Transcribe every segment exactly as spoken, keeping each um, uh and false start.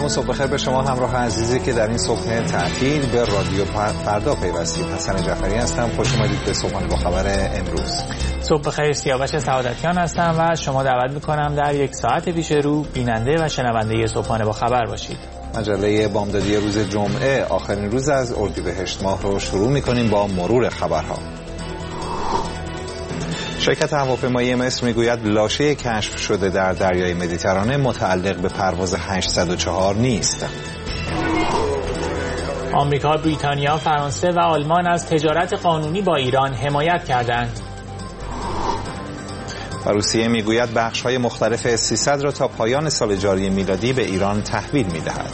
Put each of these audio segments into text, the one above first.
سلام و صبح بخیر به شما همراه عزیزی که در این صبح تعطیل به رادیو فردا پیوستید. حسن جعفری هستم. خوش اومدید به صبحانه با خبر امروز. صبح بخیر، سیاوش سعادتیان هستم و شما دعوت میکنم در یک ساعت پیش رو بیننده و شنونده صبحانه با خبر باشید. مجله بامدادی روز جمعه آخرین روز از اردیبهشت ماه رو شروع میکنیم با مرور خبرها. شرکت هواپیمایی مصر میگوید لاشه کشف شده در دریای مدیترانه متعلق به پرواز هشتصد و چهار نیست. آمریکا، بریتانیا، فرانسه و آلمان از تجارت قانونی با ایران حمایت کردند. و روسیه میگوید بخش‌های مختلف اس سیصد را تا پایان سال جاری میلادی به ایران تحویل میدهد.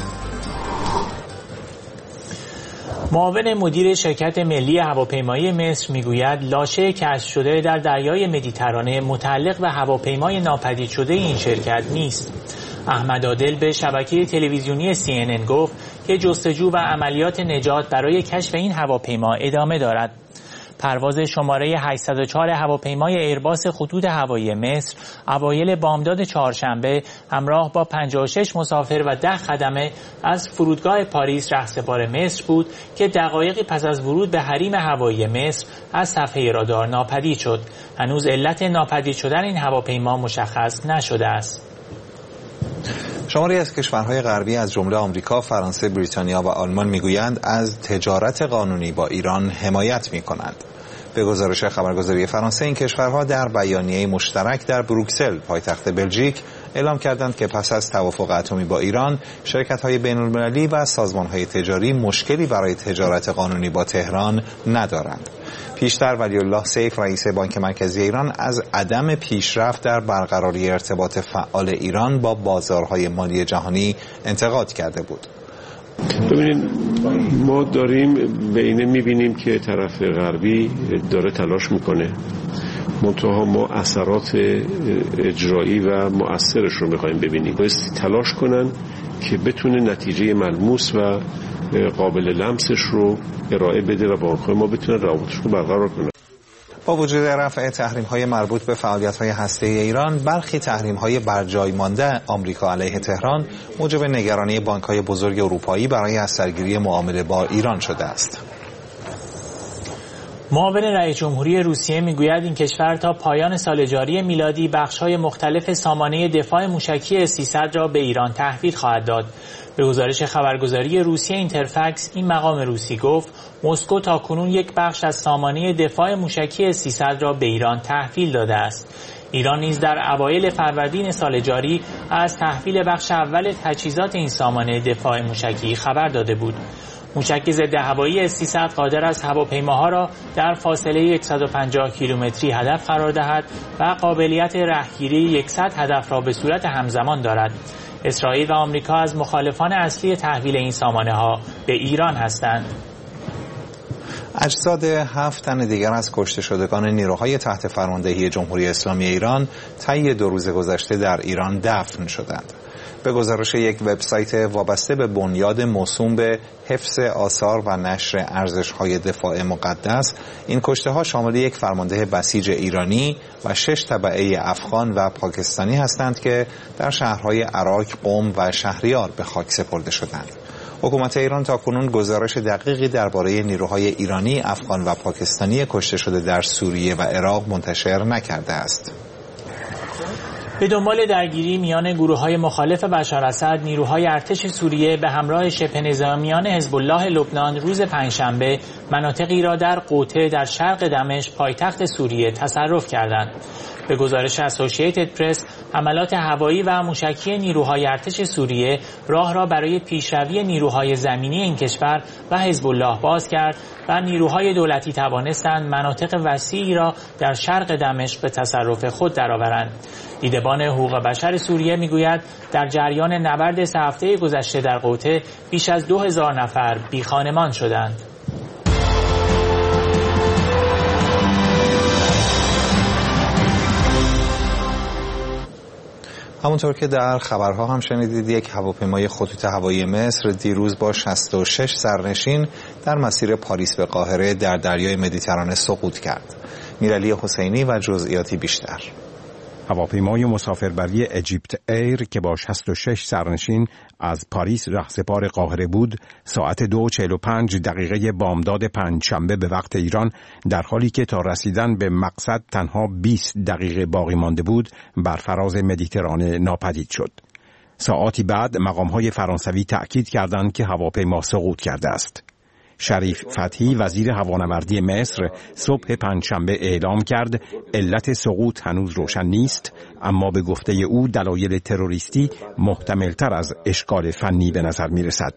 معاون مدیر شرکت ملی هواپیمایی مصر میگوید لاشه کشف شده در دریای مدیترانه متعلق به هواپیمای ناپدید شده این شرکت نیست. احمد عادل به شبکه تلویزیونی سی ان ان گفت که جستجو و عملیات نجات برای کشف این هواپیما ادامه دارد. پرواز شماره هشتصد و چهار هواپیمای ایرباس خطوط هوایی مصر اوایل بامداد چهارشنبه همراه با پنجاه و شش مسافر و ده خدمه از فرودگاه پاریس رهسپار مصر بود که دقایقی پس از ورود به حریم هوایی مصر از صفحه رادار ناپدید شد. هنوز علت ناپدید شدن این هواپیما مشخص نشده است. شماری از کشورهای غربی از جمله آمریکا، فرانسه، بریتانیا و آلمان میگویند از تجارت قانونی با ایران حمایت میکنند. به گزارش خبرگزاری فرانسه، این کشورها در بیانیه مشترک در بروکسل، پایتخت بلژیک، اعلام کردند که پس از توافق اتمی با ایران، شرکت‌های بین‌المللی و سازمان‌های تجاری مشکلی برای تجارت قانونی با تهران ندارند. پیشتر ولی‌الله سیف، رئیس بانک مرکزی ایران، از عدم پیشرفت در برقراری ارتباط فعال ایران با بازارهای مالی جهانی انتقاد کرده بود. ببینید، ما داریم به اینه میبینیم که طرف غربی داره تلاش میکنه، منتها ما اثرات اجرایی و مؤثرش رو میخوایم ببینیم. باید تلاش کنن که بتونه نتیجه ملموس و قابل لمسش رو ارائه بده و بانک‌های ما بتونه روابطش رو برقرار کنن. با وجود رفع تحریم‌های مربوط به فعالیت‌های هسته‌ای ایران، برخی تحریم‌های برجای مانده آمریکا علیه تهران موجب نگرانی بانک‌های بزرگ اروپایی برای از سرگیری معامله با ایران شده است. معاون رئیس جمهوری روسیه میگوید این کشور تا پایان سال جاری میلادی بخش‌های مختلف سامانه دفاع موشکی اس سیصد را به ایران تحویل خواهد داد. به گزارش خبرگزاری روسیه اینترفکس، این مقام روسی گفت مسکو تاکنون یک بخش از سامانه دفاع موشکی اس سیصد را به ایران تحویل داده است. ایران نیز در اوایل فروردین سال جاری از تحویل بخش اول تجهیزات این سامانه دفاع موشکی خبر داده بود. موشک ضد هوایی اس سیصد قادر است هواپیماها را در فاصله صد و پنجاه کیلومتری هدف قرار دهد و قابلیت رهگیری صد هدف را به صورت همزمان دارد. اسرائیل و آمریکا از مخالفان اصلی تحویل این سامانه ها به ایران هستند. اجساد هفت تن دیگر از کشته شدگان نیروهای تحت فرماندهی جمهوری اسلامی ایران طی دو روز گذشته در ایران دفن شدند. به گزارش یک وبسایت وابسته به بنیاد موسوم به حفظ آثار و نشر ارزش‌های دفاع مقدس، این کشته‌ها شامل یک فرمانده بسیج ایرانی و شش تبعه افغان و پاکستانی هستند که در شهرهای عراق، قم و شهریار به خاک سپرده شدند. حکومت ایران تاکنون گزارش دقیقی درباره نیروهای ایرانی، افغان و پاکستانی کشته شده در سوریه و عراق منتشر نکرده است. به دنبال درگیری میان گروه‌های مخالف بشار اسد، نیروهای ارتش سوریه به همراه شبه نظامیان حزب الله لبنان روز پنجشنبه مناطقی را در قوطه در شرق دمشق، پایتخت سوریه، تصرف کردند. به گزارش اسوسییتد پرس، حملات هوایی و موشکی نیروهای ارتش سوریه راه را برای پیشروی نیروهای زمینی این کشور و حزب الله باز کرد و نیروهای دولتی توانستند مناطق وسیعی را در شرق دمشق به تصرف خود درآورند. دیدبان حقوق بشر سوریه میگوید در جریان نبرد سه هفته گذشته در قوطه بیش از دو هزار نفر بیخانمان شدند. همونطور که در خبرها هم شنیدید، یک هواپیمای خطوط هوایی مصر دیروز با شصت و شش سرنشین در مسیر پاریس به قاهره در دریای مدیترانه سقوط کرد. میرعلی حسینی و جزئیاتی بیشتر. هواپیمای مسافربری اجیپت ایر که با شصت و شش سرنشین از پاریس رهسپار قاهره بود، ساعت دو و چهل و پنج دقیقه بامداد پنجشنبه به وقت ایران، در حالی که تا رسیدن به مقصد تنها بیست دقیقه باقی مانده بود، بر فراز مدیترانه ناپدید شد. ساعاتی بعد مقام‌های فرانسوی تأکید کردند که هواپیما سقوط کرده است. شریف فتحی وزیر هوانوردی مصر صبح پنجشنبه اعلام کرد علت سقوط هنوز روشن نیست، اما به گفته او دلایل تروریستی محتملتر از اشکال فنی به نظر می رسد.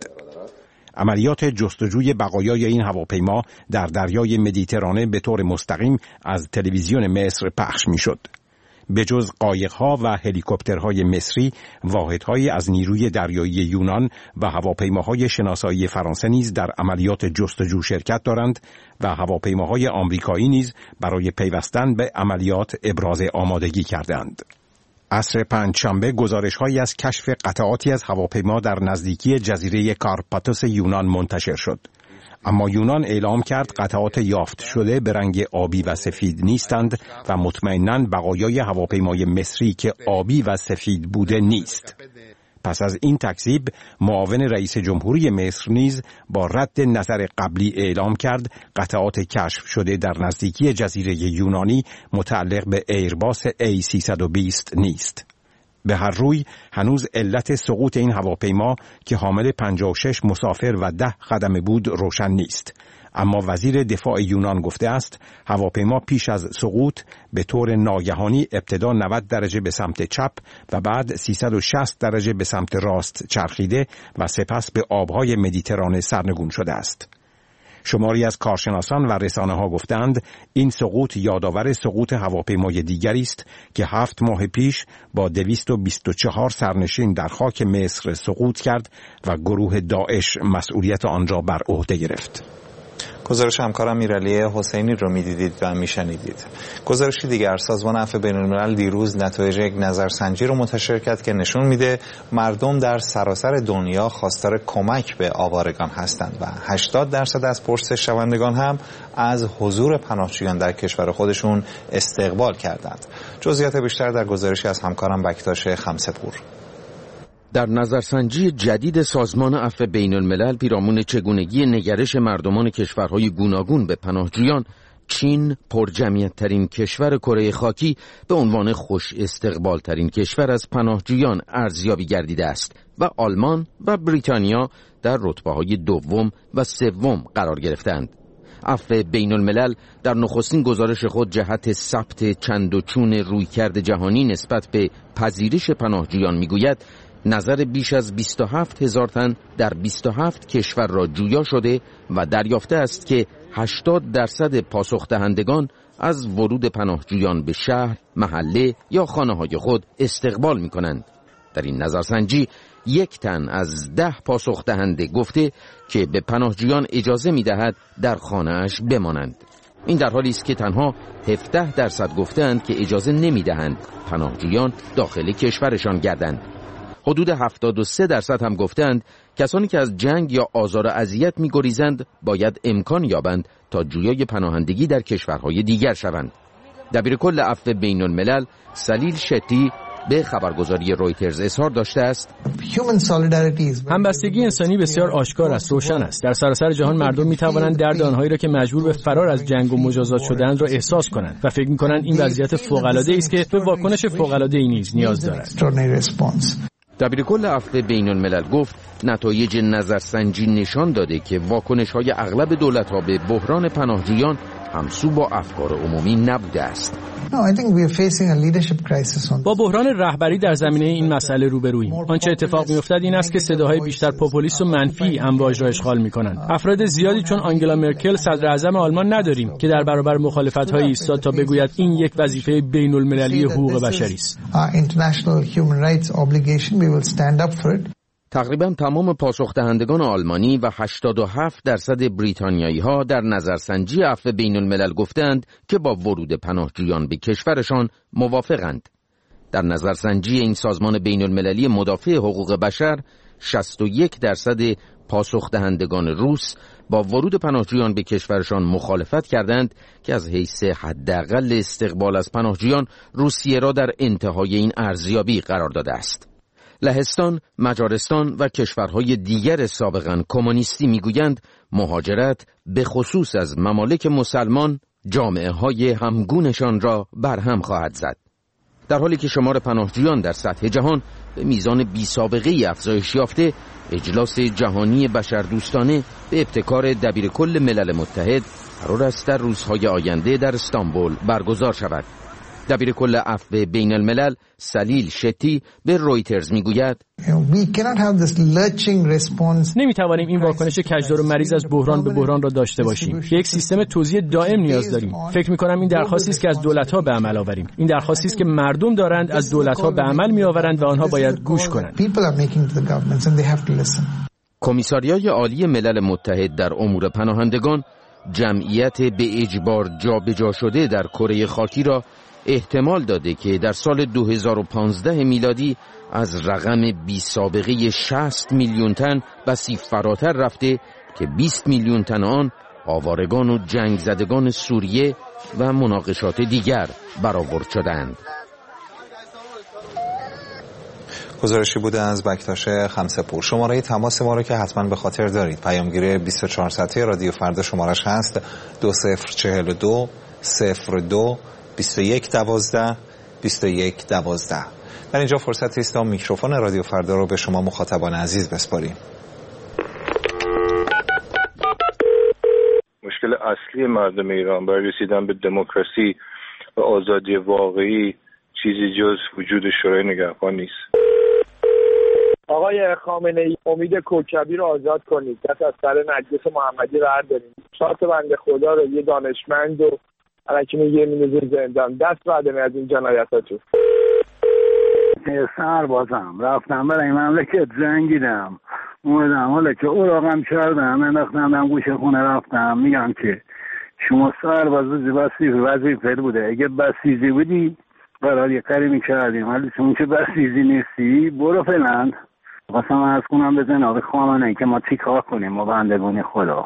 عملیات جستجوی بقایای این هواپیما در دریای مدیترانه به طور مستقیم از تلویزیون مصر پخش می شد. به جز قایق‌ها و هلیکوپترهای مصری، واحدهایی از نیروی دریایی یونان و هواپیماهای شناسایی فرانسه نیز در عملیات جستجو شرکت دارند و هواپیماهای آمریکایی نیز برای پیوستن به عملیات ابراز آمادگی کردند. عصر پنجشنبه گزارش‌هایی از کشف قطعاتی از هواپیما در نزدیکی جزیره کارپاتوس یونان منتشر شد. اما یونان اعلام کرد قطعات یافت شده به رنگ آبی و سفید نیستند و مطمئناً بقایای هواپیمای مصری که آبی و سفید بوده نیست. پس از این تکذیب، معاون رئیس جمهوری مصر نیز با رد نظر قبلی اعلام کرد قطعات کشف شده در نزدیکی جزیره یونانی متعلق به ایرباس ای سیصد و بیست نیست. به هر روی هنوز علت سقوط این هواپیما که حامل پنجاه و شش مسافر و ده خدمه بود روشن نیست، اما وزیر دفاع یونان گفته است هواپیما پیش از سقوط به طور ناگهانی ابتدا نود درجه به سمت چپ و بعد سیصد و شصت درجه به سمت راست چرخیده و سپس به آبهای مدیترانه سرنگون شده است. شماری از کارشناسان و رسانه ها گفتند این سقوط یادآور سقوط هواپیمای دیگری است که هفت ماه پیش با دویست و بیست و چهار سرنشین در خاک مصر سقوط کرد و گروه داعش مسئولیت آن را بر عهده گرفت. گزارش همکارم میرعلی حسینی رو میدیدید و میشنیدید. گزارشی دیگر، سازمان عفو بین‌الملل دیروز نتایج یک نظرسنجی رو منتشر کرد که نشون میده مردم در سراسر دنیا خواستار کمک به آوارگان هستند و هشتاد درصد از پرسش شوندگان هم از حضور پناهجویان در کشور خودشون استقبال کردند. جزئیات بیشتر در گزارشی از همکارم بکتاش خمسه‌پور. در نظرسنجی جدید سازمان عفو بین‌الملل پیرامون چگونگی نگرش مردمان کشورهای گوناگون به پناهجویان، چین پرجمعیت‌ترین کشور کره خاکی به عنوان خوش استقبال ترین کشور از پناهجویان ارزیابی گردیده است و آلمان و بریتانیا در رتبه‌های دوم و سوم قرار گرفتند. عفو بین‌الملل در نخستین گزارش خود جهت ثبت چند و چون رویکرد جهانی نسبت به پذیرش پناهجویان می‌گوید نظر بیش از بیست و هفت هزار تن در بیست و هفت کشور را جویا شده و دریافته است که هشتاد درصد پاسخ دهندگان از ورود پناهجویان به شهر، محله یا خانه‌های خود استقبال می‌کنند. در این نظرسنجی یک تن از ده پاسخ دهنده گفته که به پناهجویان اجازه می‌دهد در خانه‌اش بمانند. این در حالی است که تنها هفده درصد گفتند که اجازه نمی‌دهند پناهجویان داخل کشورشان گردند. حدود هفتاد و سه درصد هم گفتند کسانی که از جنگ یا آزار و اذیت می‌گریزند باید امکان یابند تا جویای پناهندگی در کشورهای دیگر شوند. دبیرکل عفو بین‌الملل سلیل شتی به خبرگزاری رویترز اظهار داشته است همبستگی انسانی بسیار آشکار است، روشن است. در سراسر جهان مردم می توانند درد آنهایی را که مجبور به فرار از جنگ و مجازات شده‌اند را احساس کنند و فکر می کنند این وضعیت فوق‌العاده‌ای است که به واکنش فوق‌العاده‌ای نیز نیاز دارد. دبیرکل عفو بین‌الملل گفت نتایج نظرسنجی نشان داده که واکنش‌های اغلب دولت‌ها به بحران پناهجویان همسو با افکار عمومی نبوده است. با بحران رهبری در زمینه این مسئله روبروییم. آنچه اتفاق می‌افتد این است که صداهای بیشتر پوپولیست و منفی امواج را اشغال می‌کنند. افراد زیادی چون آنگلا مرکل صدر اعظم آلمان نداریم که در برابر مخالفت‌هایی ایستاد تا بگوید این یک وظیفه بین‌المللی حقوق بشری است. تقریبا تمام پاسخ دهندگان آلمانی و هشتاد و هفت درصد بریتانیایی ها در نظرسنجی عفو بین‌الملل گفتند که با ورود پناهجویان به کشورشان موافقند. در نظرسنجی این سازمان بین‌المللی مدافع حقوق بشر شصت و یک درصد پاسخ دهندگان روس با ورود پناهجویان به کشورشان مخالفت کردند که از حیث حداقل استقبال از پناهجویان روسیه را در انتهای این ارزیابی قرار داده است. لهستان، مجارستان و کشورهای دیگر سابقاً کمونیستی میگویند مهاجرت به خصوص از ممالک مسلمان جامعه های همگونشان را برهم خواهد زد. در حالی که شمار پناهجویان در سطح جهان به میزان بی‌سابقه‌ای افزایش یافته، اجلاس جهانی بشردوستانه به ابتکار دبیرکل ملل متحد قرار است در روزهای آینده در استانبول برگزار شود. دبیرکل عفو بین الملل سلیل شتی به رویترز میگوید نمیتوانیم این واکنش کجدار و مریض از بحران به بحران را داشته باشیم. یک سیستم توزیع دائم نیاز داریم. فکر میکنم این درخواستی است که از دولت‌ها به عمل آوریم. این درخواستی است که مردم دارند از دولت‌ها به عمل میآورند و آنها باید گوش کنند. کمیساریای عالی ملل متحد در امور پناهندگان جمعیت به اجبار جابجا شده در کره خاکی را احتمال داده که در سال دو هزار و پانزده میلادی از رقم بی سابقه شصت میلیون تن بسی فراتر رفته که بیست میلیون تن آن آوارگان و جنگ زدگان سوریه و مناقشات دیگر برآورد شدند. گزارشی بوده از بکتاش خمسه‌پور. شماره تماس ما رو که حتما به خاطر دارید. پیامگیر بیست و چهار ساعته رادیو فردا شمارش هست دو صفر چهل و دو صفر دو بیست و یک دوازده بیست و یک دوازده. در اینجا فرصت است تا میکروفون رادیو فردا رو به شما مخاطبان عزیز بسپاریم. مشکل اصلی مردم ایران برای رسیدن به دموکراسی و آزادی واقعی چیزی جز وجود شورای نگهبان نیست. آقای خامنه‌ای، امید کوکبی رو آزاد کنید. دست از سر نجس محمدی بردارید. شات بنده خدا رو یه دانشمند و الکی میگه می‌نوزه زندان. دست بعدم از این جنایتاتو. سربازم رفتم برای مملکت جنگیدم. اومدم حالا که اوراقم کردم انداختم دم گوشه خونه رفتم میگم که شما سرباز بسیجی وظیفه بوده. اگه بسیجی بودی قرار یه کاری میکردیم، ولی چون که بسیجی نیستی برو فلند. خواستم عرض کنم به جناب خامنه‌ای که ما چی کار کنیم ما بندگان خدا.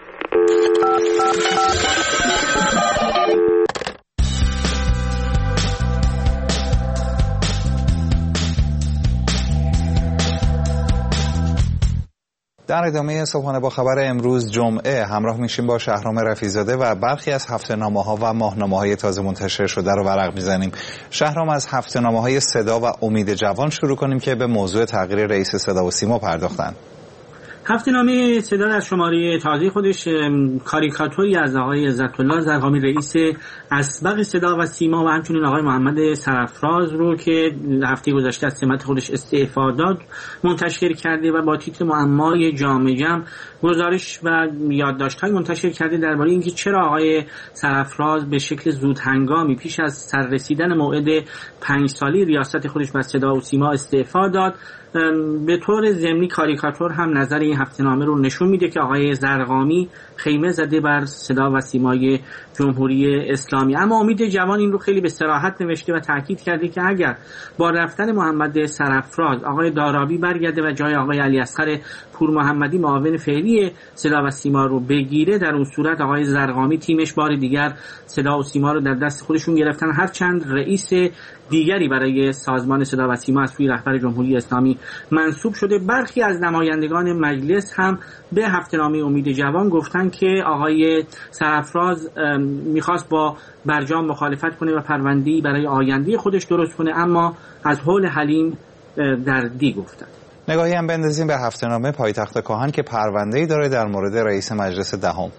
در ادامه صبحانه با خبر امروز جمعه همراه میشیم با شهرام رفیع‌زاده و برخی از هفته‌نامه‌ها و ماهنامه‌های تازه منتشر شده رو ورق میزنیم. شهرام، از هفته‌نامه‌های صدا و امید جوان شروع کنیم که به موضوع تغییر رئیس صدا و سیما پرداختن. هفته‌نامه صدا در شماره تازه خودش کاریکاتوری از آقای عزت‌الله زرقامی رئیس اسبق صدا و سیما و همچنین آقای محمد سرفراز رو که هفته گذشته از سمت خودش استعفا داد منتشر کرده و با تیتر معمای جامع جمع گزارش و یادداشت‌های منتشر کرده درباره اینکه چرا آقای سرفراز به شکل زود هنگامی پیش از سررسیدن موعد پنج سالی ریاست خودش به صدا و سیما استعفا داد. به طور ضمنی کاریکاتور هم نظر این هفته‌نامه رو نشون میده که آقای زرقامی خیمه زده بر صدا و سیمای جمهوری اسلامی. اما امید جوان این رو خیلی به صراحت نوشته و تاکید کرده که اگر با رفتن محمد سرفراز آقای دارابی برگرده و جای آقای علی اصغر پور محمدی معاون فعلی صدا و سیما رو بگیره، در اون صورت آقای زرقامی تیمش بار دیگر صدا و سیما رو در دست خودشون گرفتن. هرچند رئیس دیگری برای سازمان صدا و سیما از سوی رهبر جمهوری اسلامی منصوب شده، برخی از نمایندگان مجلس هم به هفته‌نامه امید جوان گفتن که آقای سرفراز میخواست با برجام مخالفت کنه و پرونده‌ای برای آینده خودش درست کنه، اما از حول حلیم در دی گفتن. نگاهی هم بندازیم به هفته‌نامه پایتخت کاهن که پرونده‌ای داره در مورد رئیس مجلس دهم.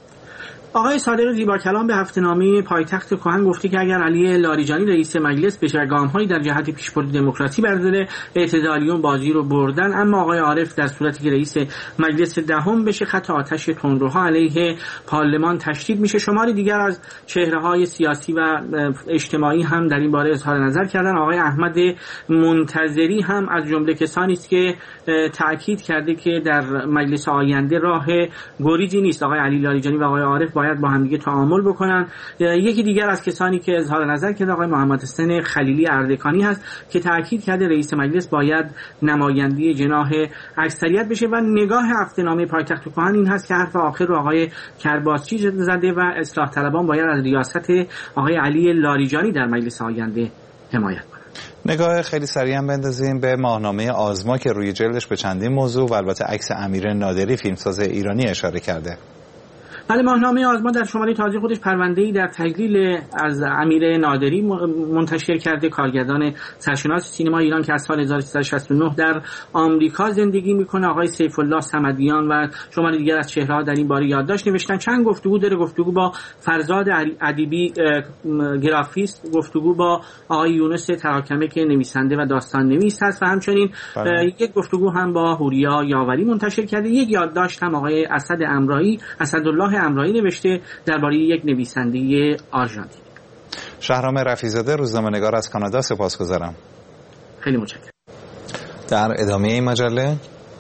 آقای صادق زیباکلام به هفته‌نامه پایتخت کاهن گفته که اگر علی لاریجانی رئیس مجلس به گام‌هایی در جهت پیشبرد دموکراسی برداره، اعتدالیون بازی رو بردن، اما آقای عارف در صورتی که رئیس مجلس دهم بشه خط آتش تندروها علیه پارلمان تشدید میشه. شماری دیگر از چهره‌های سیاسی و اجتماعی هم در این باره اظهار نظر کردن. آقای احمد منتظری هم از جمله کسانی است که تاکید کرده که در مجلس آینده راه گریزی نیست. آقای علی لاریجانی و آقای عارف باید با همدیگه تعامل بکنن. یکی دیگر از کسانی که اظهار نظر کرد آقای محمد حسین خلیلی اردکانی هست که تاکید کرده رئیس مجلس باید نمایندی جناح اکثریت بشه و نگاه هفته‌نامه پایتخت کهن این هست که حرف آخر رو آقای کرباسچی زده و اصلاح طلبان باید از ریاست آقای علی لاریجانی در مجلس آینده حمایت کنند. نگاه خیلی سریع هم بندازیم به ماهنامه آزما که روی جلدش به چندین موضوع و البته عکس امیر نادری فیلمساز ایرانی اشاره کرده. بله، ماهنامه آزما در شماره تازه خودش پرونده‌ای در تجلیل از امیر نادری منتشر کرده، کارگردان سرشناس سینما ایران که از سال هزار و سیصد و شصت و نه در آمریکا زندگی میکنه. آقای سیف الله صمدیان و شماره دیگر از چهره‌ها در این باره یادداشت نوشتن. چند گفتگو داره، گفتگو با فرزاد ادیبی گرافیست، گفتگو با آقای یونس تراکمه که نویسنده و داستان نویس هست و همچنین یک گفتگو هم با هوریا یاوری منتشر کرده. یک یادداشت هم آقای اسد امرایی اسدالله امرایی نوشته درباره یک نویسنده آرژانتینی. شهرام رفیع‌زاده، روزنامه‌نگار از کانادا، سپاسگزارم. خیلی متشکرم. در ادامه این مجله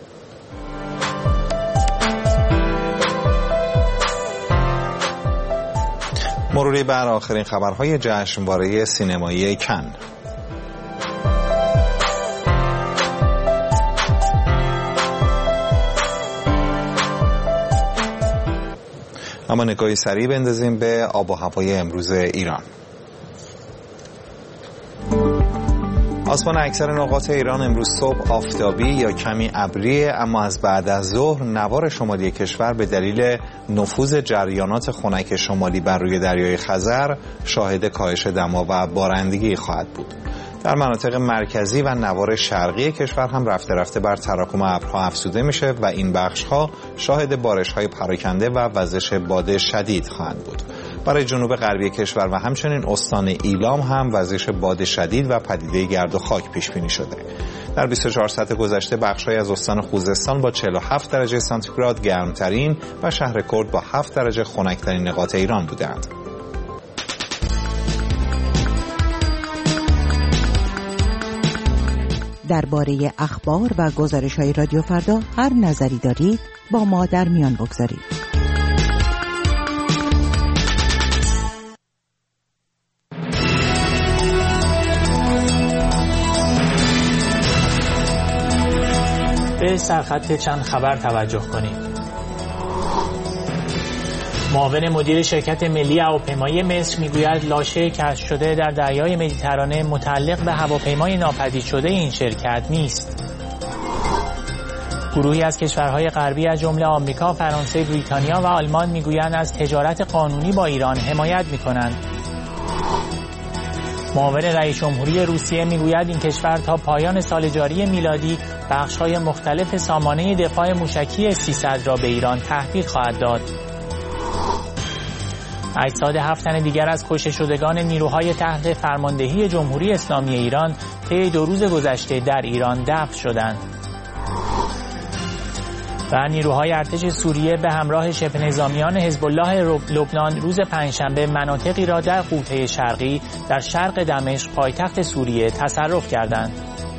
مروری بر آخرین خبرهای جشنواره سینمایی کن. اما نگاهی سریع بندازیم به آب و هوای امروز ایران. آسمان اکثر نقاط ایران امروز صبح آفتابی یا کمی ابریه، اما از بعد از ظهر نوار شمالی کشور به دلیل نفوذ جریانات خنک شمالی بر روی دریای خزر شاهد کاهش دما و بارندگی خواهد بود. در مناطق مرکزی و نوار شرقی کشور هم رفته رفته بر تراکم ابرها افزوده میشه و این بخش‌ها شاهد بارش‌های پراکنده و وزش باد شدید خواهند بود. برای جنوب غربی کشور و همچنین استان ایلام هم وزش باد شدید و پدیده گرد و خاک پیش بینی شده. در بیست و چهار ساعت گذشته بخش‌های از استان خوزستان با چهل و هفت درجه سانتیگراد گرمترین و شهر کرد با هفت درجه خنک‌ترین نقاط ایران بودند. درباره اخبار و گزارش‌های رادیو فردا هر نظری دارید با ما در میان بگذارید. به سرخط چند خبر توجه کنید. معاون مدیر شرکت ملی هواپیمایی مصر میگوید لاشه کشف شده در دریای مدیترانه متعلق به هواپیمای ناپدید شده این شرکت نیست. گروهی از کشورهای غربی از جمله آمریکا، فرانسه، بریتانیا و آلمان میگویند از تجارت قانونی با ایران حمایت میکنند. معاون رئیس جمهوری روسیه میگوید این کشور تا پایان سال جاری میلادی بخش‌های مختلف سامانه دفاع موشکی سیصد را به ایران تحویل خواهد داد. اجساد هفت تن دیگر از کشته شدگان نیروهای تحت فرماندهی جمهوری اسلامی ایران طی دو روز گذشته در ایران دفن شدند. و نیروهای ارتش سوریه به همراه شبه نظامیان حزب الله لبنان روز پنجشنبه مناطقی را در غوطه شرقی در شرق دمشق پایتخت سوریه تصرف کردند.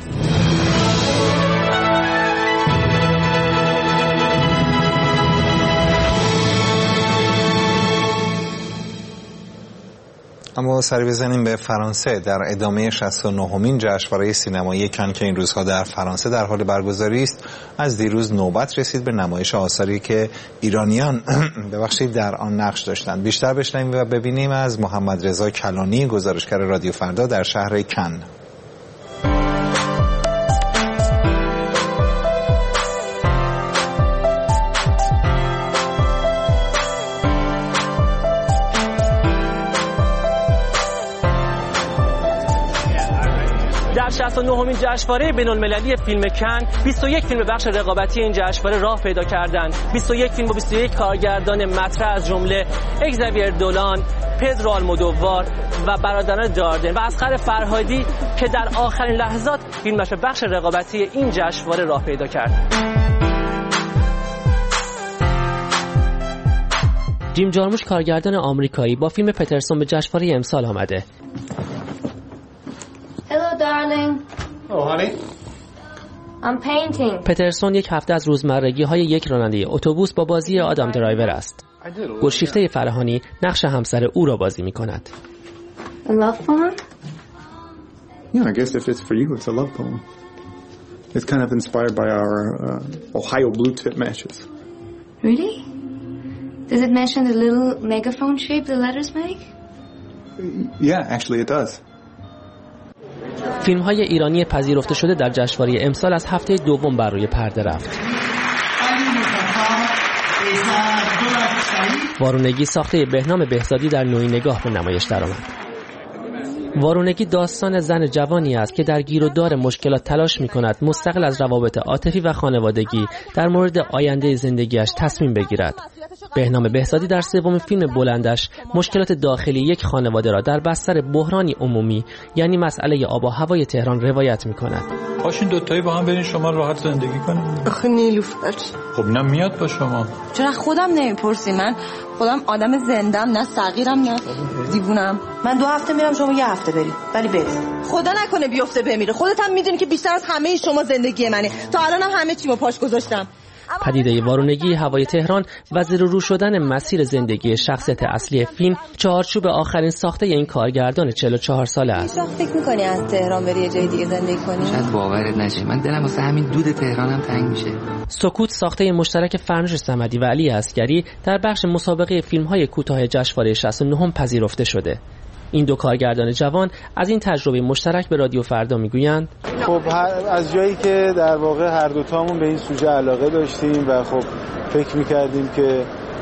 اما سری بزنیم به فرانسه. در ادامه شصت و نهمین جشنواره سینمایی کن که این روزها در فرانسه در حال برگزاری است، از دیروز نوبت رسید به نمایش آثاری که ایرانیان ببخشید در آن نقش داشتند. بیشتر بشنویم و ببینیم از محمد رضا کلانی، گزارشگر رادیو فردا در شهر کن. در شصت و نهمین جشنواره بین‌المللی فیلم کن بیست و یک فیلم بخش رقابتی این جشنواره راه پیدا کردند. بیست و یک فیلم و بیست و یک کارگردان مطرح از جمله اگزاویر دولان، پدرو آلمودووار و برادران داردن و اصغر فرهادی که در آخرین لحظات فیلمش به بخش رقابتی این جشنواره راه پیدا کرد. جیم جارموش کارگردان آمریکایی با فیلم پترسون به جشنواره امسال آمده. Hello darling. Oh honey. I'm painting. پترسون یک هفته از روزمرگی های یک راننده اتوبوس با بازی آدام درایور است. گلشیفته فرهانی نقش همسر او را بازی می‌کند. A love poem? Yeah, I guess if it's for you, it's a love poem. It's kind of inspired by our uh, Ohio blue tip matches. Really? Does it mention the little megaphone shape the letters make? Yeah, actually it does. فیلم‌های ایرانی پذیرفته شده در جشنواره امسال از هفته دوم بر روی پرده رفت. وارونگی ساخته بهنام بهزادی در نوعی نگاه به نمایش درآمد. وارونگی داستان زن جوانی است که در گیر و دار مشکلات تلاش می‌کند مستقل از روابط عاطفی و خانوادگی در مورد آینده زندگیش تصمیم بگیرد. بهنام بهزادی در سومین فیلم بلندش مشکلات داخلی یک خانواده را در بستر بحرانی عمومی یعنی مسئله آب و هوای تهران روایت می‌کند. باشین دوتایی با هم برین شما راحت زندگی کنین. آخه نیلوفر خب نه میاد با شما. چرا خودم نمیپرسی؟ من خودم آدم زندم، نه صغیرم نه دیوونم. من دو هفته میرم شما یه هفته برید. ولی برید. خدا نکنه بیفته بمیره. خودت هم میدونی که بیشتر از همه شما زندگی منه. تا الانم همه چیمو پاش گذاشتم. پدیده وارونگی هوای تهران و زیر و رو شدن مسیر زندگی شخصیت اصلی فیلم چهارچوب آخرین ساخته این کارگردان چهل و چهار ساله است. فکر می‌کنی از تهران بری یه جای دیگه زندگی کنی؟ شاید باورت نشه. من دلم واسه همین دود تهرانم تنگ میشه. سکوت ساخته مشترک فرنوش صمدی و علی عسگری در بخش مسابقه فیلم‌های کوتاه جشنواره شصت و نه پذیرفته شده. این دو کارگردان جوان از این تجربه مشترک به رادیو فردا میگویند خب از جایی که در واقع هر دو تامون به این سوژه علاقه داشتیم و خب فکر میکردیم که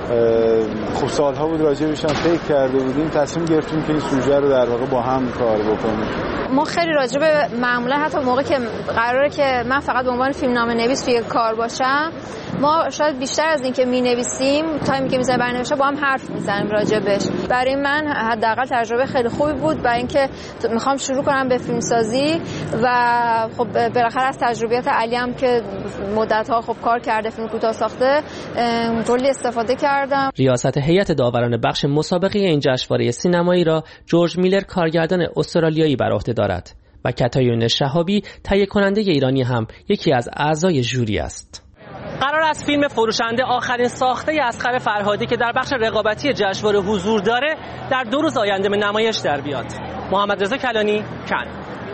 خب سالها بود راجع بهش فکر کرده بودیم، تصمیم گرفتیم که این سوژه رو در واقع با هم کار بکنیم. ما خیلی راجع به معمولا حتی موقع که قراره که من فقط به عنوان فیلمنامه نویس توی کار باشم، ما شاید بیشتر از این که می‌نویسیم تایمی که می‌ذاریم برای نوشتن با هم حرف می‌زنیم راجع بهش. برای من حداقل تجربه خیلی خوبی بود برای اینکه می‌خوام شروع کنم به فیلمسازی و خب بالاخره از تجربیات علی هم که مدت‌ها خب کار کرده فیلم کوتاه ساخته کلی استفاده کردم. ریاست هیئت داوران بخش مسابقه این جشنواره سینمایی را جورج میلر کارگردان استرالیایی بر عهده دارد و کتایون شهابی تهیه کننده ایرانی هم یکی از اعضای ژوری است. قرار است فیلم فروشنده آخرین ساخته اصغر فرهادی که در بخش رقابتی جشنواره حضور داره در دو روز آینده به نمایش در بیاد. محمد رضا کلانی، کن.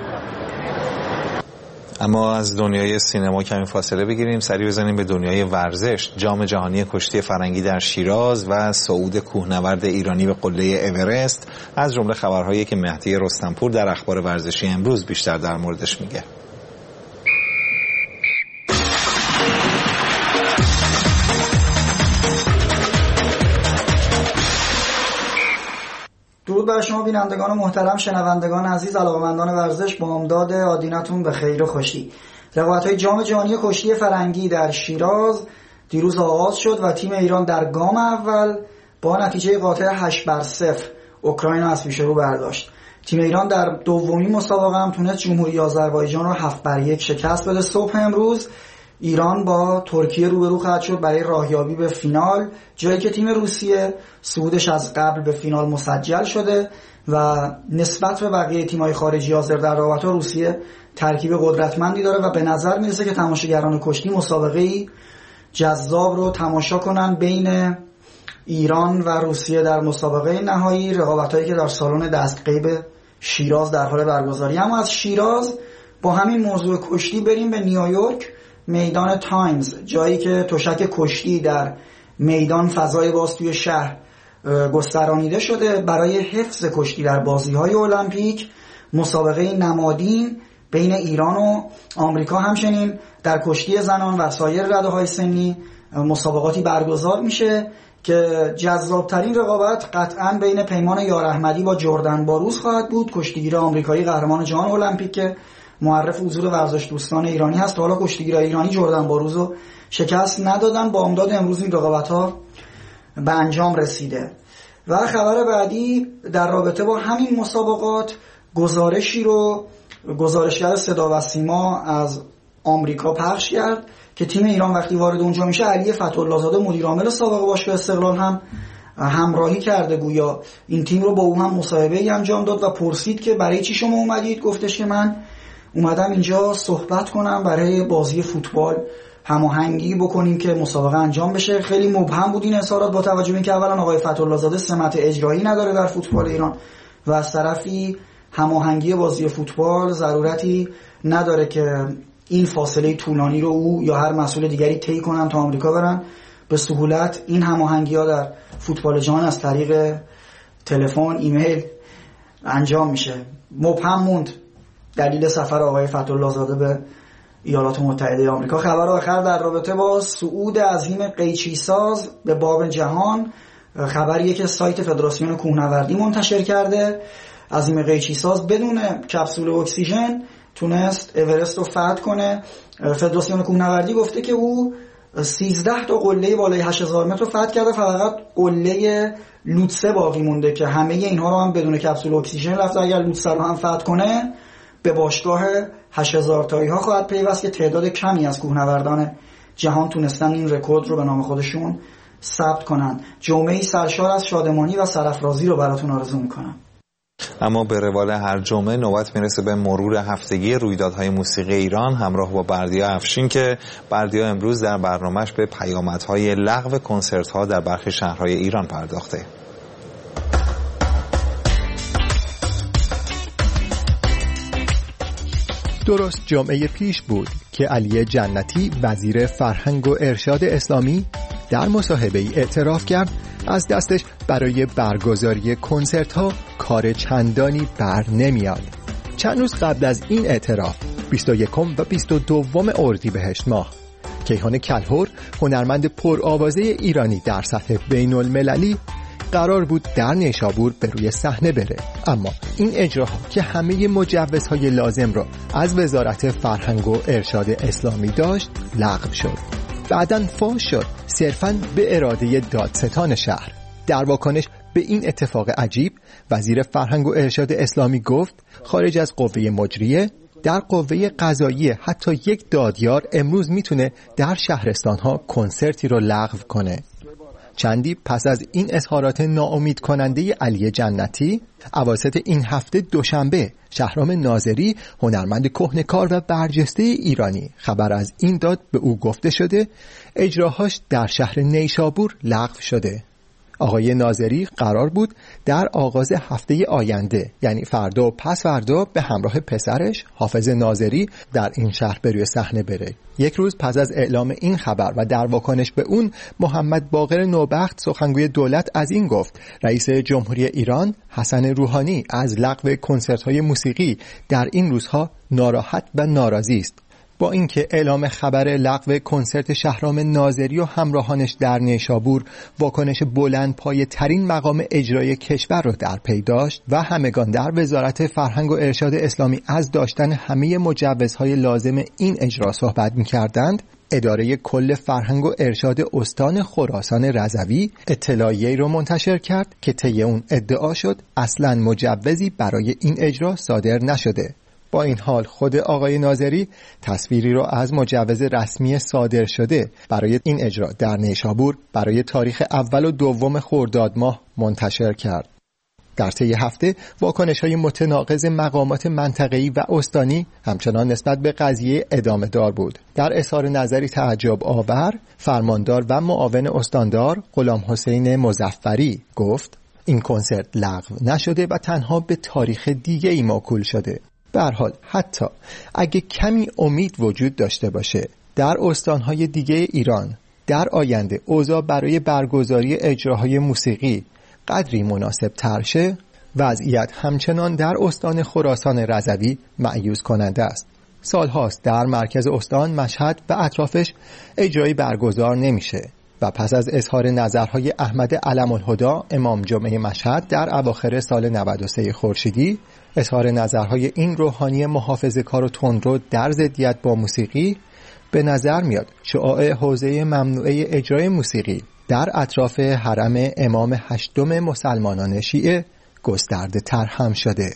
اما از دنیای سینما کمی فاصله بگیریم، سری بزنیم به دنیای ورزش. جام جهانی کشتی فرنگی در شیراز و صعود کوهنورد ایرانی به قله اورست از جمله خبرهایی که مهدی رستمپور در اخبار ورزشی امروز بیشتر در موردش میگه. درود بر شما بینندگان محترم، شنوندگان عزیز، علاقه‌مندان ورزش، بامداد آدینتون به خیر و خوشی. رقابت‌های جام جهانی کشتی فرنگی در شیراز دیروز آغاز شد و تیم ایران در گام اول با نتیجه قاطع هشت بر صفر اوکراین را از پیش رو برداشت. تیم ایران در دومین مسابقه هم تونست جمهوری آذربایجان رو هفت بر یک شکست بده. صبح امروز ایران با ترکیه روبرو خواهد شد برای راهیابی به فینال، جایی که تیم روسیه صعودش از قبل به فینال مسجل شده و نسبت به بقیه تیم‌های خارجی حاضر در رقابت‌ها روسیه ترکیب قدرتمندی داره و به نظر میرسه که تماشاگران کشتی مسابقه‌ای جذاب رو تماشا کنن بین ایران و روسیه در مسابقه نهایی، رقابت‌هایی که در سالن دستقیب شیراز در حال برگزاری. اما از شیراز با همین موضوع کشتی بریم به نیویورک، میدان تایمز، جایی که تشک کشتی در میدان فضای باز توی شهر گسترانیده شده برای حفظ کشتی در بازی‌های المپیک. مسابقه نمادین بین ایران و آمریکا همچنین در کشتی زنان و سایر رده‌های سنی مسابقاتی برگزار میشه که جذابترین رقابت قطعاً بین پیمان یار احمدی با جردن باروز خواهد بود، کشتیگیر آمریکایی قهرمان جهان المپیک که معرف حضور ورزش دوستان ایرانی هست. حالا کشتیگیرای ایرانی جردن باروز رو شکست ندادن. با امداد امروز این رقابت‌ها به انجام رسیده. و خبر بعدی در رابطه با همین مسابقات، گزارشی رو گزارشگر صدا و سیما از آمریکا پخش کرد که تیم ایران وقتی وارد اونجا میشه علی فتح‌الله زاده مدیر عامل سابق باشگاه استقلال هم همراهی کرده، گویا این تیم رو با او هم مصاحبه‌ای انجام داد و پرسید که برای چی شما اومدید. گفتش که من اومدم اینجا صحبت کنم، برای بازی فوتبال هماهنگی بکنیم که مسابقه انجام بشه. خیلی مبهم بود این اظهارات با توجه به اینکه اولا آقای فتح‌الله زاده سمت اجرایی نداره در فوتبال ایران و از طرفی هماهنگی بازی فوتبال ضرورتی نداره که این فاصله طولانی رو او یا هر مسئول دیگری طی کنن تا آمریکا برن. به سهولت این هماهنگی‌ها در فوتبال جهان از طریق تلفن، ایمیل انجام میشه. مبهم موند دلیل سفر آقای فتح‌الله زاده به ایالات متحده آمریکا. خبر آخر در رابطه با صعود عظیم قیچی ساز به باب جهان، خبریه که سایت فدراسیون کوهنوردی منتشر کرده. عظیم قیچی ساز بدون کپسول اکسیژن تونست اورست رو فتح کنه. فدراسیون کوهنوردی گفته که او سیزده تا قله بالای هشت هزار متر رو فتح کرده، فقط قله لوتسه باقی مونده که همه اینها رو هم بدون کپسول اکسیژن رفته. اگر لوتسه رو هم فتح کنه به باشگاه هشت هزار تایی ها خواهد پیوست که تعداد کمی از کوهنوردان جهان تونستن این رکورد رو به نام خودشون ثبت کنن. جمعه‌ای سرشار از شادمانی و سرافرازی رو براتون آرزو میکنم. اما به روال هر جمعه نوبت میرسه به مرور هفتگی رویدادهای موسیقی ایران همراه با بردیا افشین که بردیا امروز در برنامهش به پیامدهای لغو کنسرت‌ها در برخی شهرهای ایران پرداخته. درست جمعه پیش بود که علی جنتی وزیر فرهنگ و ارشاد اسلامی در مصاحبه‌ای اعتراف کرد از دستش برای برگزاری کنسرت ها کار چندانی بر نمیاد. چند روز قبل از این اعتراف بیست و یکم و بیست و دوم اردیبهشت ماه کیهان کلهر هنرمند پرآوازه ایرانی در سطح بین المللی قرار بود در نیشابور به روی صحنه بره، اما این اجراها که همه مجوزهای لازم را از وزارت فرهنگ و ارشاد اسلامی داشت لغو شد. بعداً فاش شد صرفاً به اراده دادستان شهر. در واکنش به این اتفاق عجیب وزیر فرهنگ و ارشاد اسلامی گفت خارج از قوه مجریه در قوه قضاییه حتی یک دادیار امروز میتونه در شهرستانها کنسرتی رو لغو کنه. چندی پس از این اظهارات ناامید کننده علی جنتی اواسط این هفته دوشنبه شهرام ناظری هنرمند کهنکار و برجسته ایرانی خبر از این داد به او گفته شده اجراهاش در شهر نیشابور لغو شده. آقای ناظری قرار بود در آغاز هفته آینده یعنی فردا و پس فردا به همراه پسرش حافظ ناظری در این شهر به روی صحنه بره. یک روز پس از اعلام این خبر و در واکنش به اون محمد باقر نوبخت سخنگوی دولت از این گفت رئیس جمهوری ایران حسن روحانی از لغو کنسرت‌های موسیقی در این روزها ناراحت و ناراضی است. با اینکه اعلام خبر لغو کنسرت شهرام ناظری و همراهانش در نیشابور واکنش بلند پایه ترین مقام اجرایی کشور را در پی داشت و همگان در وزارت فرهنگ و ارشاد اسلامی از داشتن همه مجوزهای لازم این اجرا صحبت می‌کردند، اداره کل فرهنگ و ارشاد استان خراسان رضوی اطلاعیه‌ای را منتشر کرد که طی اون ادعا شد اصلاً مجوزی برای این اجرا صادر نشده. با این حال خود آقای ناظری تصویری را از مجوز رسمی صادر شده برای این اجرا در نیشابور برای تاریخ اول و دوم خرداد ماه منتشر کرد. در طی هفته واکنش‌های متناقض مقامات منطقه‌ای و استانی همچنان نسبت به قضیه ادامه دار بود. در اظهار نظری تعجب آور فرماندار و معاون استاندار غلام حسین مظفری گفت این کنسرت لغو نشده و تنها به تاریخ دیگه‌ای موکول شده. به هر حال حتی اگه کمی امید وجود داشته باشه در استانهای دیگه ایران در آینده اوضاع برای برگزاری اجراهای موسیقی قدری مناسب تر شه، وضعیت همچنان در استان خراسان رضوی مأیوس کننده است. سالهاست در مرکز استان مشهد و اطرافش اجرایی برگزار نمیشه و پس از اظهار نظرهای احمد علم الهدا امام جمعه مشهد در اواخر سال نود و سه خورشیدی اظهار نظرهای این روحانی محافظه‌کار و تندرو در ضدیت با موسیقی به نظر میاد شعاع حوزه ممنوعه اجرای موسیقی در اطراف حرم امام هشتم مسلمانان شیعه گسترده تر هم شده.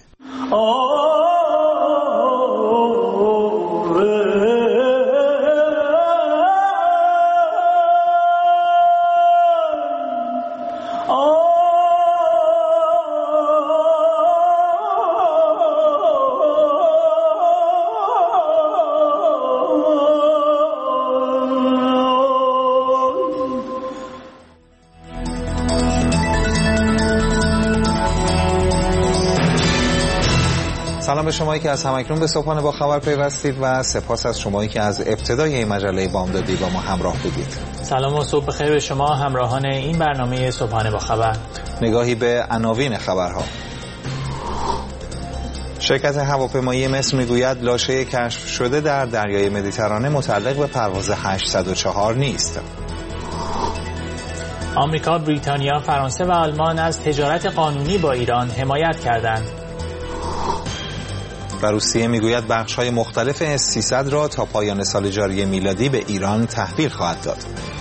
سلام به شمایی که از همکنون به صبحانه با خبر پیوستید و سپاس از شمایی که از ابتدای این مجله بامدادی با ما همراه بودید. سلام و صبح بخیر به شما همراهان این برنامه صبحانه با خبر. نگاهی به عناوین خبرها. شرکت هواپیمایی مصر میگوید لاشه کشف شده در دریای مدیترانه متعلق به پرواز هشتصد و چهار نیست. آمریکا، بریتانیا، فرانسه و آلمان از تجارت قانونی با ایران حمایت کردند. و روسیه میگوید بخش‌های مختلف اس سیصد را تا پایان سال جاری میلادی به ایران تحویل خواهد داد.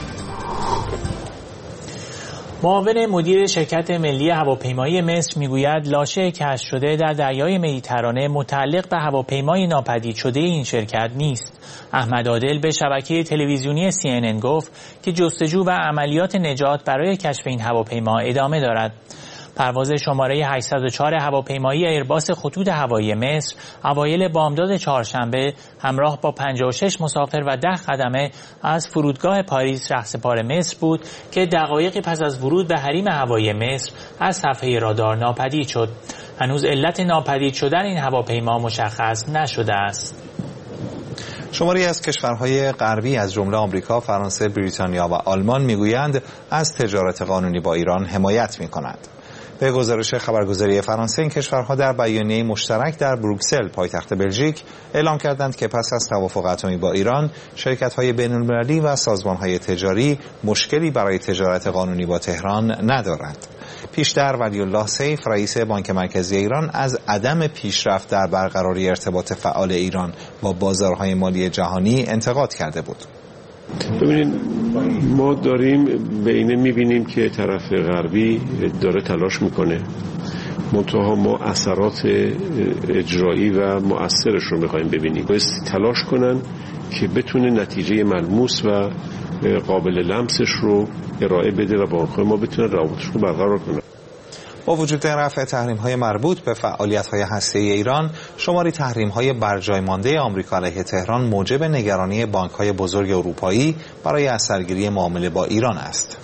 معاون مدیر شرکت ملی هواپیمایی مصر میگوید لاشه کشف شده در دریای مدیترانه متعلق به هواپیمای ناپدید شده این شرکت نیست. احمد عادل به شبکه تلویزیونی سی ان ان گفت که جستجو و عملیات نجات برای کشف این هواپیما ادامه دارد. پرواز شماره هشتصد و چهار هواپیمایی ایرباس خطوط هوایی مصر اوایل بامداد چهارشنبه همراه با پنجاه و شش مسافر و ده خدمه از فرودگاه پاریس رهسپار مصر بود که دقایقی پس از ورود به حریم هوایی مصر از صفحه رادار ناپدید شد. هنوز علت ناپدید شدن این هواپیما مشخص نشده است. شماری از کشورهای غربی از جمله آمریکا، فرانسه، بریتانیا و آلمان میگویند از تجارت قانونی با ایران حمایت می‌کنند. به گزارش خبرگزاری فرانسه، این کشورها در بیانیه مشترک در بروکسل پایتخت بلژیک اعلام کردند که پس از توافق اتمی با ایران، شرکت‌های بین‌المللی و سازمان‌های تجاری مشکلی برای تجارت قانونی با تهران ندارند. پیشتر ولی‌الله سیف رئیس بانک مرکزی ایران از عدم پیشرفت در برقراری ارتباط فعال ایران با بازارهای مالی جهانی انتقاد کرده بود. ببینید، ما داریم به اینه میبینیم که طرف غربی داره تلاش میکنه، منتها ما اثرات اجرایی و مؤثرش رو میخوایم ببینیم. باید تلاش کنن که بتونه نتیجه ملموس و قابل لمسش رو ارائه بده و با ما بتونه روابطش رو برقرار کنه. با وجود رفع تحریم‌های مربوط به فعالیت‌های هسته‌ای ایران، شماری تحریم‌های برجای مانده آمریکا علیه تهران موجب نگرانی بانک‌های بزرگ اروپایی برای اثرگیری معامله با ایران است.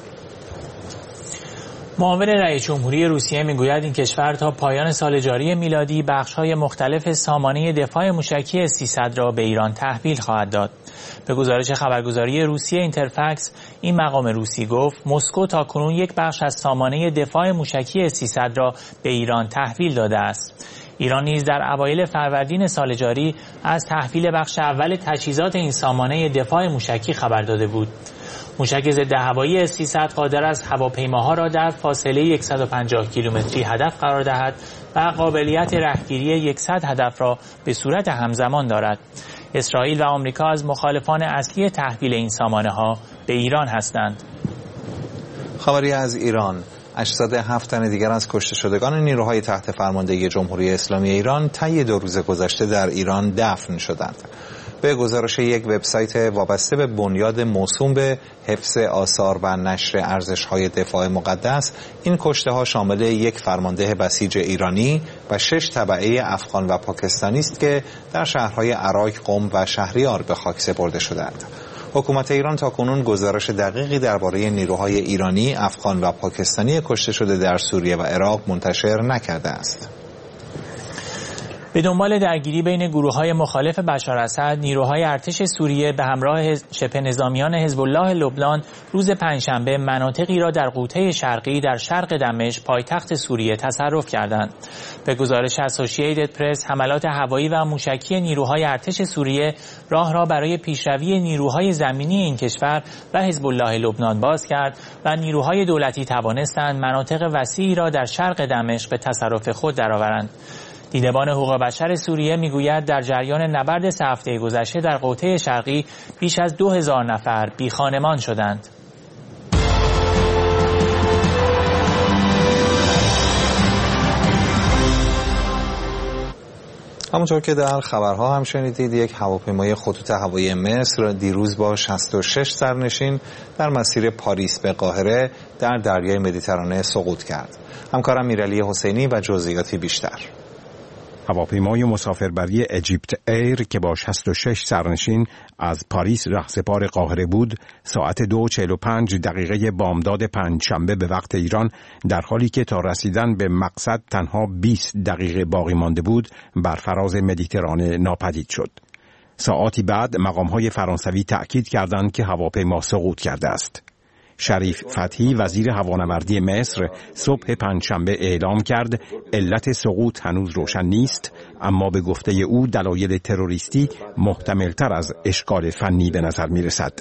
معاون رئیس جمهوری روسیه میگوید این کشور تا پایان سال جاری میلادی بخش‌های مختلف سامانه دفاع موشکی اس سیصد را به ایران تحویل خواهد داد. به گزارش خبرگزاری روسیه اینترفکس، این مقام روسی گفت مسکو تاکنون یک بخش از سامانه دفاع موشکی اس سیصد را به ایران تحویل داده است. ایران نیز در اوایل فروردین سال جاری از تحویل بخش اول تجهیزات این سامانه دفاع موشکی خبر داده بود. موشک ضد هوایی اس سیصد قادر است هواپیماها را در فاصله صد و پنجاه کیلومتری هدف قرار دهد و قابلیت رهگیری صد هدف را به صورت همزمان دارد. اسرائیل و آمریکا از مخالفان اصلی تحویل این سامانه ها به ایران هستند. خبری از ایران: اجساد هفت تن دیگر از کشته شدگان نیروهای تحت فرماندهی جمهوری اسلامی ایران طی دو روز گذشته در ایران دفن شدند. به گزارش یک وبسایت وابسته به بنیاد موسوم به حفظ آثار و نشر ارزش‌های دفاع مقدس، این کشته‌ها شامل یک فرمانده بسیج ایرانی و شش تبعه افغان و پاکستانی است که در شهرهای عراق، قم و شهریار به خاک سپرده شدند. حکومت ایران تاکنون گزارش دقیقی درباره نیروهای ایرانی، افغان و پاکستانی کشته شده در سوریه و عراق منتشر نکرده است. به دنبال درگیری بین گروه‌های مخالف بشار اسد، نیروهای ارتش سوریه به همراه شبه نظامیان حزب الله لبنان روز پنجشنبه مناطقی را در غوطه شرقی در شرق دمشق پایتخت سوریه تصرف کردند. به گزارش اسوسییتد پرس، حملات هوایی و موشکی نیروهای ارتش سوریه راه را برای پیشروی نیروهای زمینی این کشور و حزب الله لبنان باز کرد و نیروهای دولتی توانستند مناطق وسیعی را در شرق دمشق به تصرف خود درآورند. دیدبان حقوق بشر سوریه میگوید در جریان نبرد سه هفته گذشته در غوطه شرقی بیش از دو هزار نفر بی خانمان شدند. همونطور که در خبرها هم شنیدید، یک هواپیمای خطوط هوایی مصر دیروز با شصت و شش سرنشین در مسیر پاریس به قاهره در دریای مدیترانه سقوط کرد. همکارم میرعلی حسینی و جزئیاتی بیشتر. هواپیمای مسافربری اجیپت ایر که با شصت و شش سرنشین از پاریس رهسپار قاهره بود، ساعت دو و چهل و پنج دقیقه بامداد پنجشنبه به وقت ایران، در حالی که تا رسیدن به مقصد تنها بیست دقیقه باقی مانده بود، بر فراز مدیترانه ناپدید شد. ساعتی بعد مقام‌های فرانسوی تأکید کردند که هواپیما سقوط کرده است. شریف فتحی وزیر هوانوردی مصر صبح پنجشنبه اعلام کرد علت سقوط هنوز روشن نیست، اما به گفته او دلایل تروریستی محتملتر از اشکال فنی به نظر می رسد.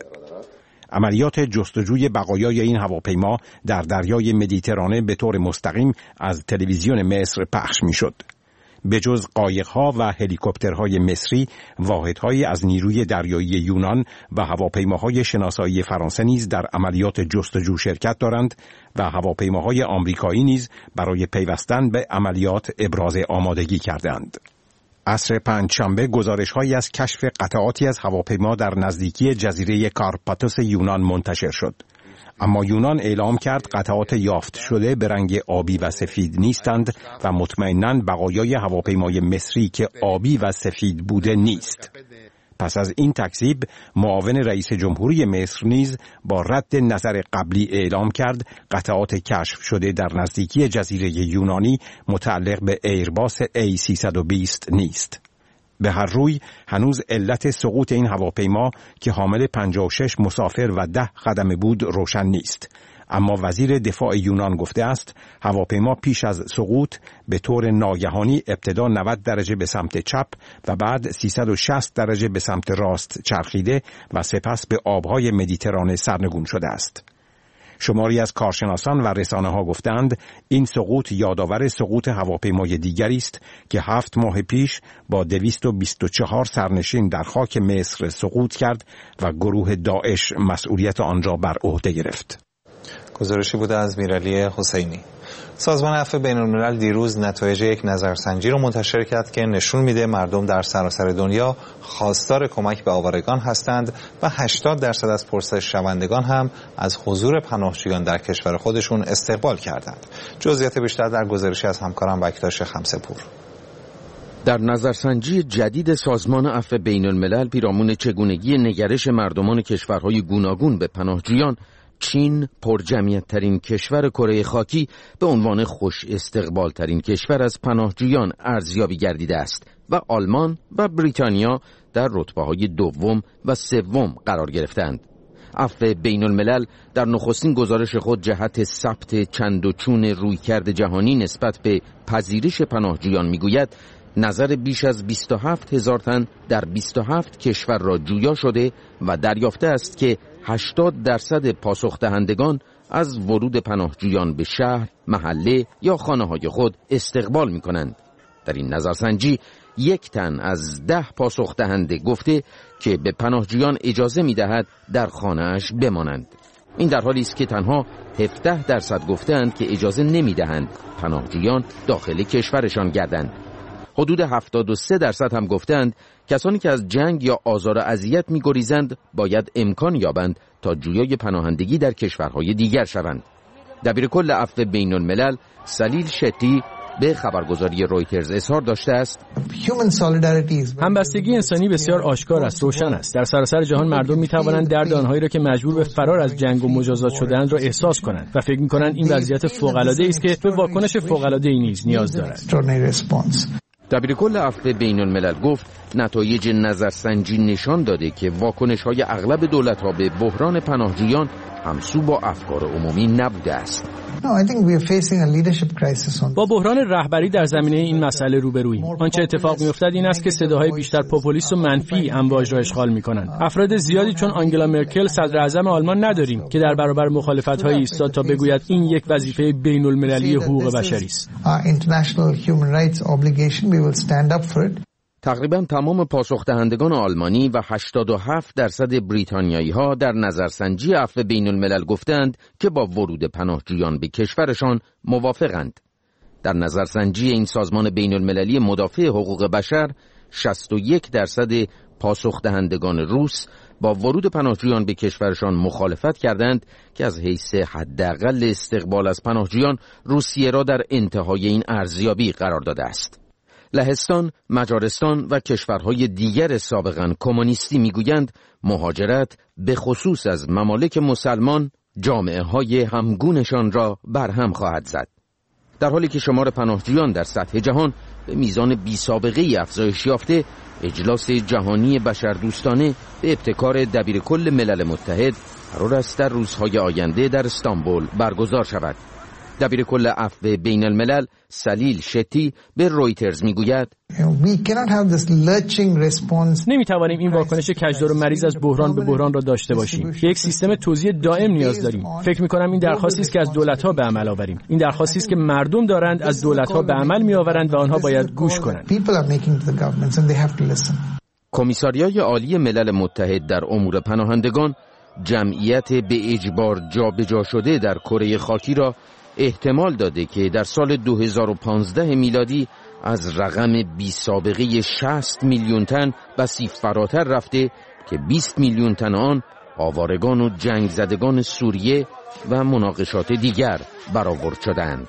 عملیات جستجوی بقایای این هواپیما در دریای مدیترانه به طور مستقیم از تلویزیون مصر پخش می شد. به جز قایق‌ها و هلیکوپترهای مصری، واحدهایی از نیروی دریایی یونان و هواپیماهای شناسایی فرانسه نیز در عملیات جستجو شرکت دارند و هواپیماهای آمریکایی نیز برای پیوستن به عملیات ابراز آمادگی کردند. عصر پنجشنبه گزارش‌هایی از کشف قطعاتی از هواپیما در نزدیکی جزیره کارپاتوس یونان منتشر شد. اما یونان اعلام کرد قطعات یافت شده به رنگ آبی و سفید نیستند و مطمئناً بقایای هواپیمای مصری که آبی و سفید بوده نیست. پس از این تکذیب، معاون رئیس جمهوری مصر نیز با رد نظر قبلی اعلام کرد قطعات کشف شده در نزدیکی جزیره یونانی متعلق به ایرباس ای سیصد و بیست نیست. به هر روی هنوز علت سقوط این هواپیما که حامل پنجاه و شش مسافر و ده خدمه بود روشن نیست، اما وزیر دفاع یونان گفته است هواپیما پیش از سقوط به طور ناگهانی ابتدا نود درجه به سمت چپ و بعد سیصد و شصت درجه به سمت راست چرخیده و سپس به آبهای مدیترانه سرنگون شده است. شماری از کارشناسان و رسانه ها گفتند این سقوط یادآور سقوط هواپیمای دیگری است که هفت ماه پیش با دویست و بیست و چهار سرنشین در خاک مصر سقوط کرد و گروه داعش مسئولیت آن را بر عهده گرفت. گزارشی بوده از میرعلی حسینی. سازمان عفو بین‌الملل دیروز نتایج یک نظرسنجی رو منتشر کرد که نشون میده مردم در سراسر دنیا خواستار کمک به آوارگان هستند و هشتاد درصد از پرسش شوندگان هم از حضور پناهجویان در کشور خودشون استقبال کردند. جزئیات بیشتر در گزارشی از همکارم بکتاش خمسه‌پور. در نظرسنجی جدید سازمان عفو بین‌الملل پیرامون چگونگی نگرش مردمان کشورهای گوناگون به پناهجویان، چین پرجمعیت ترین کشور کره خاکی به عنوان خوش استقبال ترین کشور از پناهجویان ارزیابی گردیده است و آلمان و بریتانیا در رتبه های دوم و سوم قرار گرفتند. عفو بین الملل در نخستین گزارش خود جهت ثبت چند و چون رویکرد جهانی نسبت به پذیرش پناهجویان میگوید نظر بیش از بیست و هفت هزار تن در بیست و هفت کشور را جویا شده و دریافته است که هشتاد درصد پاسخ دهندگان از ورود پناهجویان به شهر، محله یا خانه‌های خود استقبال می‌کنند. در این نظرسنجی یک تن از ده پاسخ دهنده گفته که به پناهجویان اجازه می‌دهد در خانه‌اش بمانند. این در حالی است که تنها هفده درصد گفتند که اجازه نمی‌دهند پناهجویان داخل کشورشان گردند. حدود هفتاد و سه درصد هم گفتند کسانی که از جنگ یا آزار و اذیت می‌گریزند باید امکان یابند تا جویای پناهندگی در کشورهای دیگر شوند. دبیرکل عفو بین الملل سلیل شتی به خبرگزاری رویترز اظهار داشته است همبستگی انسانی بسیار آشکار است، روشن است. در سراسر جهان مردم می‌توانند درد آنهایی را که مجبور به فرار از جنگ و مجازات شده‌اند را احساس کنند و فکر می‌کنند این وضعیت فوق‌العاده‌ای است که به واکنش فوق‌العاده‌ای نیز نیاز دارد. دبیرکل عفو بین الملل گفت نتایج نظرسنجی نشان داده که واکنش‌های اغلب دولت‌ها به بحران پناهجویان همسو با افکار عمومی نبوده است. با بحران رهبری در زمینه این مسئله روبروییم. آنچه اتفاق می‌افتد این است که صداهای بیشتر پوپولیست و منفی امواج را اشغال می‌کنند. افراد زیادی چون آنگلا مرکل صدر اعظم آلمان نداریم که در برابر مخالفت‌های ایستاد تا بگوید این یک وظیفه بین‌المللی حقوق بشری است. تقریبا تمام پاسخ دهندگان آلمانی و هشتاد و هفت درصد بریتانیایی ها در نظرسنجی عفو بین الملل گفتند که با ورود پناهجویان به کشورشان موافقند. در نظرسنجی این سازمان بین المللی مدافع حقوق بشر شصت و یک درصد پاسخ دهندگان روس با ورود پناهجویان به کشورشان مخالفت کردند که از حیث حداقل استقبال از پناهجویان روسیه را در انتهای این ارزیابی قرار داده است. لهستان، مجارستان و کشورهای دیگر سابقاً کمونیستی میگویند مهاجرت به خصوص از ممالک مسلمان جامعه های همگونشان را برهم خواهد زد. در حالی که شمار پناهجویان در سطح جهان به میزان بی سابقه ای افزایش یافته، اجلاس جهانی بشردوستانه به ابتکار دبیرکل ملل متحد قرار است در روزهای آینده در استانبول برگزار شود. دبیرکل عفو بین الملل سلیل شتی به رویترز میگوید نمیتوانیم این واکنش کجدار و مریض از بحران به بحران را داشته باشیم. یک سیستم توزیع دائم نیاز داریم. فکر میکنم این درخواستی است که از دولت‌ها به عمل آوریم. این درخواستی است که مردم دارند از دولت‌ها به عمل میآورند و آنها باید گوش کنند. کمیساریای عالی ملل متحد در امور پناهندگان جمعیت به اجبار جابجا شده در کره خاکی را احتمال داده که در سال دو هزار و پانزده میلادی از رقم بی سابقه شصت میلیون تن بسیار فراتر رفته که بیست میلیون تن آن آوارگان و جنگ زدگان سوریه و مناقشات دیگر برآورد شدند.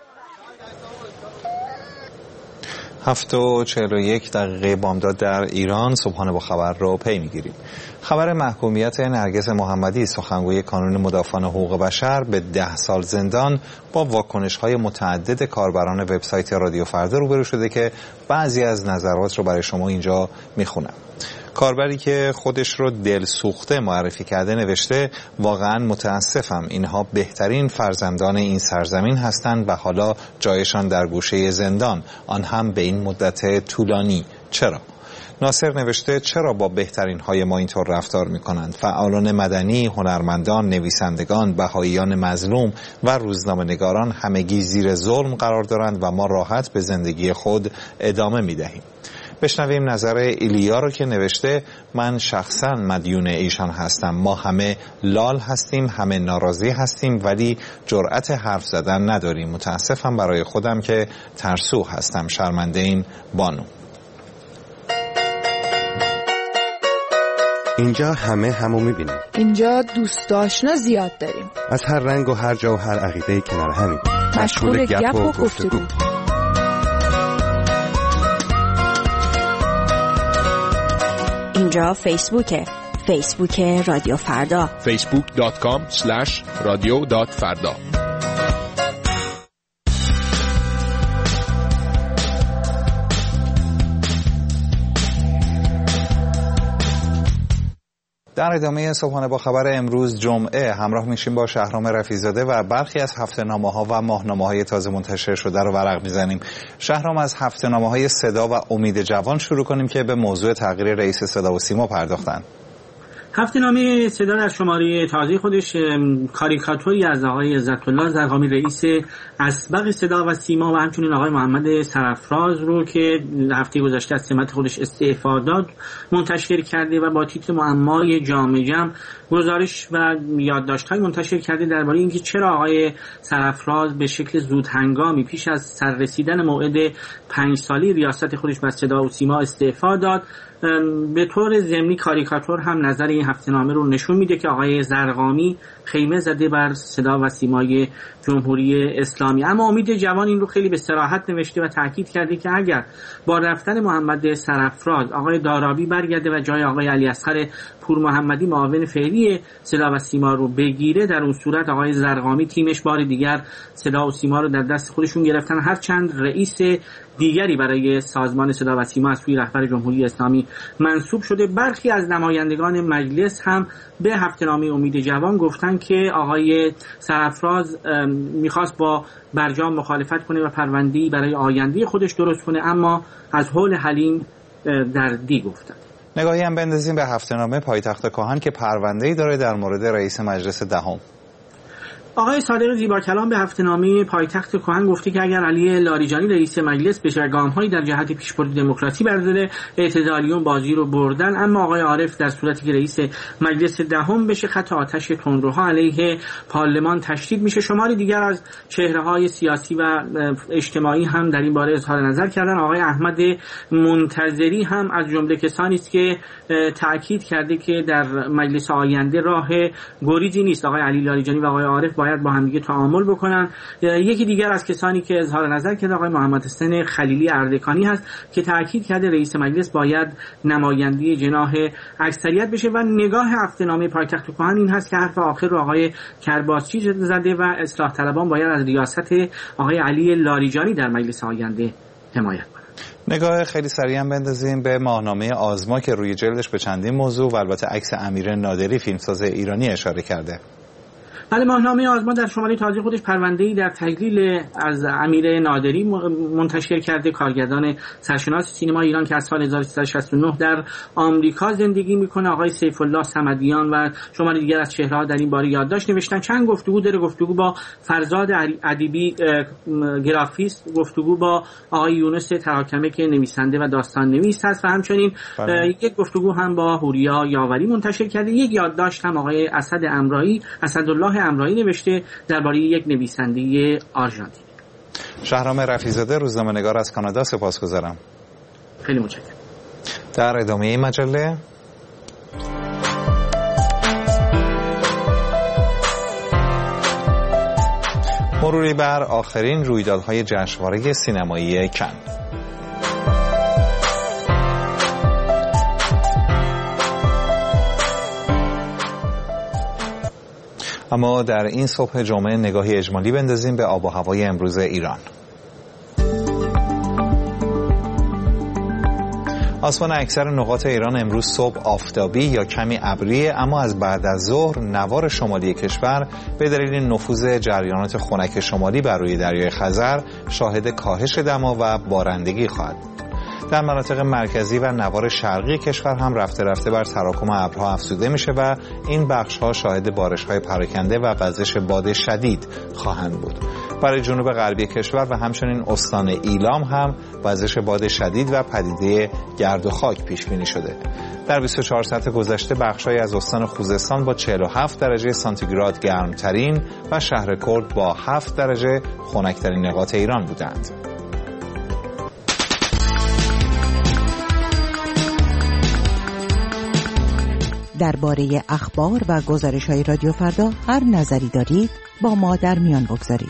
هفت و چهل و یک دقیقه بامداد در ایران. صبحانه با خبر رو پی میگیریم. خبر محکومیت نرگس محمدی سخنگوی کانون مدافعان حقوق بشر به ده سال زندان با واکنش‌های متعدد کاربران وبسایت رادیو فردا روبرو شده که بعضی از نظرات رو برای شما اینجا میخونم. کاربری که خودش رو دلسوخته معرفی کرده نوشته واقعا متاسفم، اینها بهترین فرزندان این سرزمین هستند و حالا جایشان در گوشه زندان، آن هم به این مدت طولانی. چرا؟ ناصر نوشته چرا با بهترین های ما اینطور رفتار می کنند؟ فعالان مدنی، هنرمندان، نویسندگان، بهاییان مظلوم و روزنامه نگاران همگی زیر ظلم قرار دارند و ما راحت به زندگی خود ادامه می دهیم. بشنویم نظر ایلیا رو که نوشته من شخصا مدیون ایشان هستم. ما همه لال هستیم، همه ناراضی هستیم ولی جرأت حرف زدن نداریم. متاسفم برای خودم که ترسو هستم. شرمنده این بانو. اینجا همه همو میبینیم. اینجا دوست آشنا زیاد داریم. از هر رنگ و هر جا و هر عقیده کنار همین. مشغول گپ و گفتگو. اینجا فیسبوکه. فیسبوک رادیو فردا. فیسبوک دات کام اسلش رادیو دات فردا. در ادامه صبحانه با خبر امروز جمعه همراه میشیم با شهرام رفیع‌زاده و برخی از هفته‌نامه‌ها و ماهنامه‌های تازه منتشر شده رو ورق میزنیم. شهرام، از هفته‌نامه‌های صدا و امید جوان شروع کنیم که به موضوع تغییر رئیس صدا و سیما پرداختن. هفته‌نامه صدا در شماره تازه خودش کاریکاتوری از آقای عزت‌الله زرقامی رئیس اسبق صدا و سیما و همچنین آقای محمد سرفراز رو که هفته گذشته از سمت خودش استعفا داد منتشر کرده و با تیتر معمای جامع جمع گزارش و یادداشت‌های منتشر کرده درباره اینکه چرا آقای سرفراز به شکل زود هنگامی پیش از سررسیدن موعد پنج سالی ریاست خودش بر صدا و سیما استعفا داد. به طور ضمنی کاریکاتور هم نظر این هفته‌نامه رو نشون میده که آقای زرقامی خیمه زده بر صدا و سیمای جمهوری اسلامی. اما امید جوان این رو خیلی به صراحت نوشته و تاکید کرده که اگر با رفتن محمد سرفراز آقای دارابی برگرده و جای آقای علی اصغر پور محمدی معاون فعلی صدا و سیما رو بگیره، در اون صورت آقای زرقامی تیمش بار دیگر صدا و سیما رو در دست خودشون گرفتن. هرچند رئیس دیگری برای سازمان صدا و سیما از سوی رهبر جمهوری اسلامی منصوب شده، برخی از نمایندگان مجلس هم به هفته‌نامه امید جوان گفتن که آقای سرفراز میخواست با برجام مخالفت کنه و پرونده‌ای برای آینده خودش درست کنه، اما از حول حلیم در دی گفتن. نگاهی هم بندازیم به هفته‌نامه پایتخت کهن که پرونده‌ای داره در مورد رئیس مجلس دهم. آقای صادق زیباکلام به هفته‌نامه پایتخت کهن گفته که اگر علی لاریجانی رئیس مجلس به گام‌هایی در جهت پیشبرد دموکراسی برداره، اعتدالیون بازی رو بردن، اما آقای عارف در صورتی که رئیس مجلس دهم بشه خط آتش تندروها علیه پارلمان تشدید میشه. شماری دیگر از چهره‌های سیاسی و اجتماعی هم در این باره اظهار نظر کردن. آقای احمد منتظری هم از جمله کسانی است که تاکید کرده که در مجلس آینده راه گریزی نیست. آقای علی لاریجانی و آقای عارف باید با همدیگه تعامل بکنن. یکی دیگر از کسانی که اظهار نظر کرد آقای محمد حسین خلیلی اردکانی هست که تاکید کرده رئیس مجلس باید نمایندی جناح اکثریت بشه و نگاه عفونامه پایتخت کهن این هست که حرف آخر رو آقای کرباسچی زده و اصلاح طلبان باید از ریاست آقای علی لاریجانی در مجلس آینده حمایت کنند. نگاه خیلی سریع هم بندازیم به ماهنامه آزما که روی جلدش به چندین موضوع و البته عکس امیر نادری فیلمساز ایرانی اشاره کرده. بله، ماهنامه آزما در شماره تازه خودش پرونده‌ای در تجلیل از امیر نادری منتشر کرده، کارگردان سرشناس سینما ایران که از سال هزار و سیصد و شصت و نه در آمریکا زندگی میکنه. آقای سیف الله صمدیان و شماره دیگر از چهره‌ها در این باره یادداشت نوشتن. چند گفتگو داره، گفتگو با فرزاد ادیبی گرافیست، گفتگو با آقای یونس تراکمه که نویسنده و داستان نویس هست و همچنین یک گفتگو هم با هوریا یاوری منتشر کرده. یک یادداشت هم آقای اسد امرایی اسدالله امرایی نوشته درباره یک نویسنده آرژانتینی. شهرام رفیع‌زاده، روزنامه‌نگار از کانادا، سپاسگزارم. خیلی متشکرم. در ادامه این مجله مروری بر آخرین رویدادهای جشنواره سینمایی کن. اما در این صبح جمعه نگاهی اجمالی بندازیم به آب و هوای امروز ایران. آسمان اکثر نقاط ایران امروز صبح آفتابی یا کمی ابری، اما از بعد از ظهر نوار شمالی کشور به دلیل نفوذ جریانات خنک شمالی بر روی دریای خزر شاهد کاهش دما و بارندگی خواهد بود. در مناطق مرکزی و نوار شرقی کشور هم رفته رفته بر تراکم ابرها افزوده میشه و این بخش‌ها شاهد بارش‌های پراکنده و وزش باد شدید خواهند بود. برای جنوب غربی کشور و همچنین استان ایلام هم وزش باد شدید و پدیده گرد و خاک پیش بینی شده. در بیست و چهار ساعت گذشته بخش‌هایی از استان خوزستان با چهل و هفت درجه سانتیگراد گرمترین و شهر کرد با هفت درجه خنک‌ترین نقاط ایران بودند. درباره اخبار و گزارش‌های رادیو فردا هر نظری دارید با ما در میان بگذارید.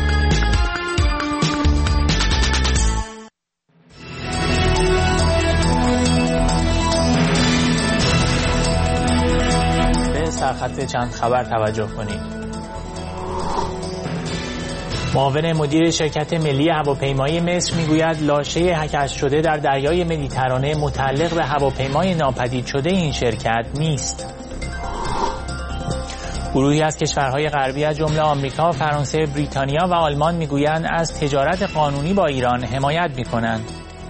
به سرخط چند خبر توجه کنید. معاون مدیر شرکت ملی هواپیمایی مصر میگوید لاشه هکش شده در دریای مدیترانه متعلق به هواپیمای ناپدید شده این شرکت نیست. گروهی از کشورهای غربی از جمله آمریکا، فرانسه، بریتانیا و آلمان میگویند از تجارت قانونی با ایران حمایت میکنند.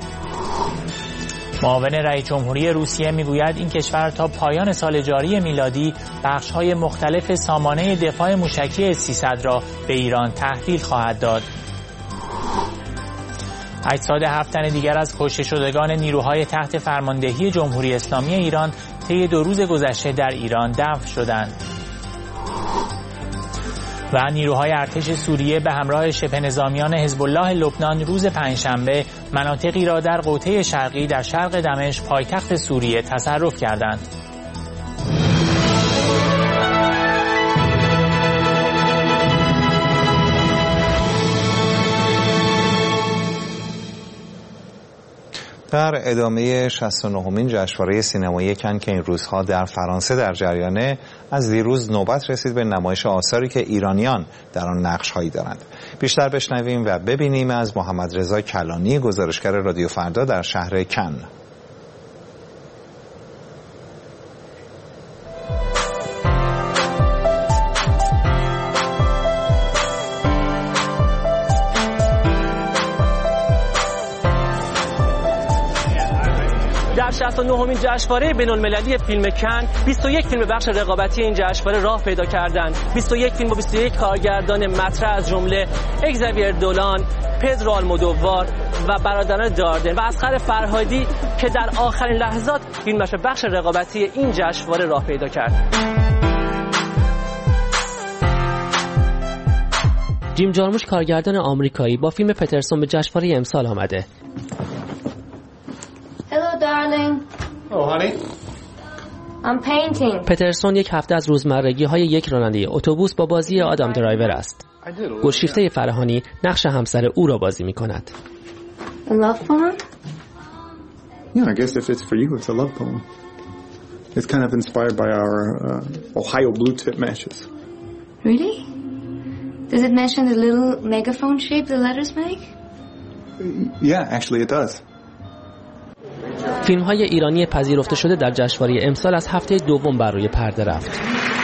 معاون رئیس جمهوری روسیه میگوید این کشور تا پایان سال جاری میلادی بخش‌های مختلف سامانه دفاع موشکی اس سیصد را به ایران تحویل خواهد داد. اجساد هفت تن دیگر از کشته شدگان نیروهای تحت فرماندهی جمهوری اسلامی ایران طی دو روز گذشته در ایران دفن شدند. و نیروهای ارتش سوریه به همراه شبه نظامیان حزب الله لبنان روز پنجشنبه مناطقی را در قوطه شرقی در شرق دمشق پایتخت سوریه تصرف کردند. در ادامه شصت و نهمین جشنواره سینمایی کن که این روزها در فرانسه در جریانه، از دیروز نوبت رسید به نمایش آثاری که ایرانیان در آن نقش‌هایی دارند. بیشتر بشنویم و ببینیم از محمد رضا کلانی، گزارشگر رادیو فردا در شهر کن. در شصت و نهمین جشنواره بین‌المللی فیلم کن بیست و یک فیلم بخش رقابتی این جشنواره راه پیدا کردند. بیست و یک فیلم و بیست و یک کارگردان مطرح از جمله اگزاویر دولان، پدرو آلمودووار و برادران داردن و اصغر فرهادی که در آخرین لحظات فیلمش بخش رقابتی این جشنواره راه پیدا کرد. جیم جارموش کارگردان آمریکایی با فیلم پترسون به جشنواره امسال آمده. Hello, darling. Oh, honey. I'm painting. پترسون یک هفته از روزمرگی های یک راننده اتوبوس با بازی آدام درایور است. گلشیفته فرهانی نقش همسر او را بازی می کند. A love poem? Yeah, I guess if it's for you, it's a love poem. It's kind of inspired by our uh, Ohio blue tip matches. Really? Does it mention the little megaphone shape the letters make? Yeah, actually it does. فیلم های ایرانی پذیرفته شده در جشنواره امسال از هفته دوم بر روی پرده رفت.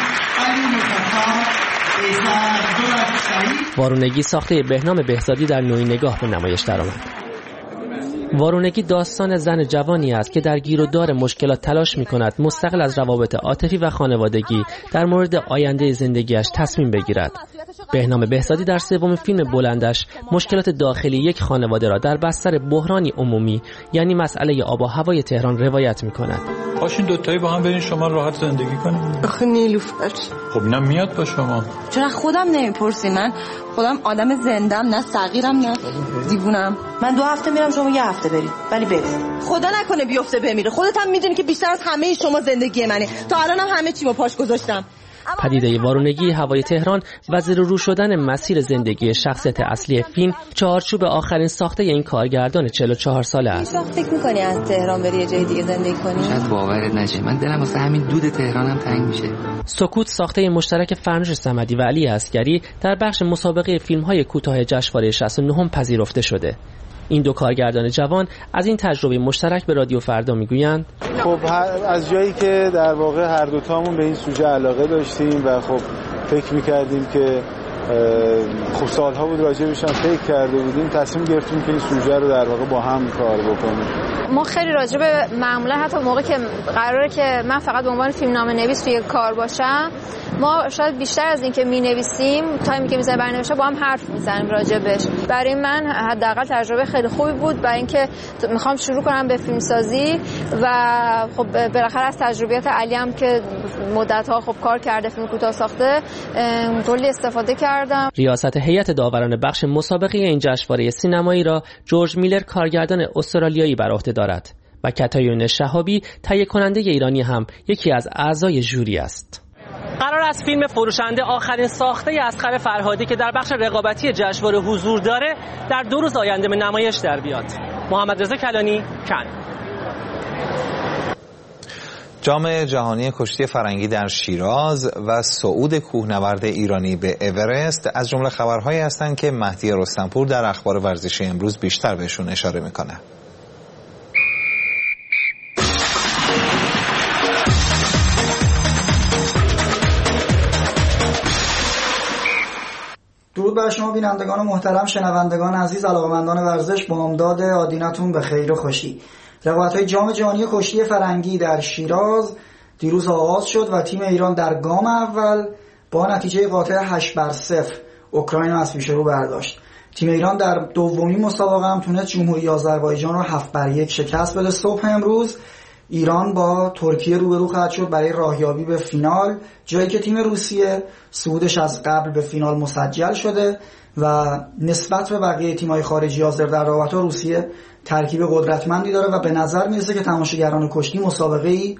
وارونگی ساخته بهنام بهزادی در نوعی نگاه به نمایش درآمد. وارونگی داستان زن جوانی است که در گیر و دار مشکلات تلاش می‌کند مستقل از روابط عاطفی و خانوادگی در مورد آینده زندگیش تصمیم بگیرد. بهنام بهزادی در سومین فیلم بلندش مشکلات داخلی یک خانواده را در بستر بحرانی عمومی یعنی مسئله آب و هوای تهران روایت می‌کند. باشین دوتایی با هم برین شما راحت زندگی کنیم. آخه نیلوفر خب اینم میاد با شما. چرا خودم نمیپرسی؟ من خودم آدم زندم، نه صغیرم نه دیوونم. من دو هفته میرم شما یه هفته برید ولی برید. خدا نکنه بیفته بمیره. خودت هم میدونی که بیشتر از همه شما زندگی منه. تا الانم همه چیمو پاش گذاشتم. پدیده وارونگی هوای تهران و زیر و رو شدن مسیر زندگی شخصیت اصلی فیلم چهارچوب آخرین ساخته این کارگردان چهل و چهار ساله است. فکر می‌کنی از تهران بری یه جای دیگه زندگی کنی؟ شاید باورت نشه. من دلم واسه همین دود تهرانم تنگ میشه. سکوت ساخته مشترک فرنوش صمدی و علی عسگری در بخش مسابقه فیلم‌های کوتاه جشنواره شصت و نه پذیرفته شده. این دو کارگردان جوان از این تجربه مشترک به رادیو فردا میگویند خب از جایی که در واقع هر دو تامون به این سوژه علاقه داشتیم و خب فکر میکردیم که خب سالها بود راجع بهش فکر کرده بودیم، تصمیم گرفتیم که این سوژه رو در واقع با هم کار بکنیم. ما خیلی راجع به معمولا حتی موقع که قراره که من فقط به عنوان فیلمنامه نویس توی کار باشم، ما شاید بیشتر از این که می‌نویسیم تایمی که می‌ذاریم برای نوشتن با هم حرف می‌زنیم راجع بهش. برای من حداقل تجربه خیلی خوبی بود برای اینکه می‌خوام شروع کنم به فیلمسازی و خب بالاخره از تجربیات علی هم که مدت‌ها خب کار کرده فیلم کوتاه ساخته کلی استفاده کردم. ریاست هیئت داوران بخش مسابقه این جشنواره سینمایی را جورج میلر کارگردان استرالیایی بر عهده دارد و کتایون شهابی تهیه کننده ایرانی هم یکی از اعضای ژوری است. قرار است فیلم فروشنده آخرین ساخته اصغر فرهادی که در بخش رقابتی جشنواره حضور داره در دو روز آینده به نمایش در بیاد. محمد رضا کلانی، کن. جام جهانی کشتی فرنگی در شیراز و صعود کوهنورد ایرانی به اورست از جمله خبرهایی هستند که مهدی رستمپور در اخبار ورزشی امروز بیشتر بهشون اشاره میکنه. درود بر شما بینندگان محترم، شنوندگان عزیز، علاقه‌مندان ورزش، بامداد آدینتون به خیر و خوشی. رقابت‌های جام جهانی کشتی فرنگی در شیراز دیروز آغاز شد و تیم ایران در گام اول با نتیجه قاطع هشت بر صفر اوکراین را از پیش رو برداشت. تیم ایران در دومین مسابقه هم تونست جمهوری آذربایجان رو هفت بر یک شکست بده. صبح امروز ایران با ترکیه روبرو خواهد شد برای راهیابی به فینال، جایی که تیم روسیه صعودش از قبل به فینال مسجل شده و نسبت به بقیه تیم‌های خارجی حاضر در رقابت‌ها روسیه ترکیب قدرتمندی داره و به نظر میرسه که تماشاگران کشتی مسابقه‌ای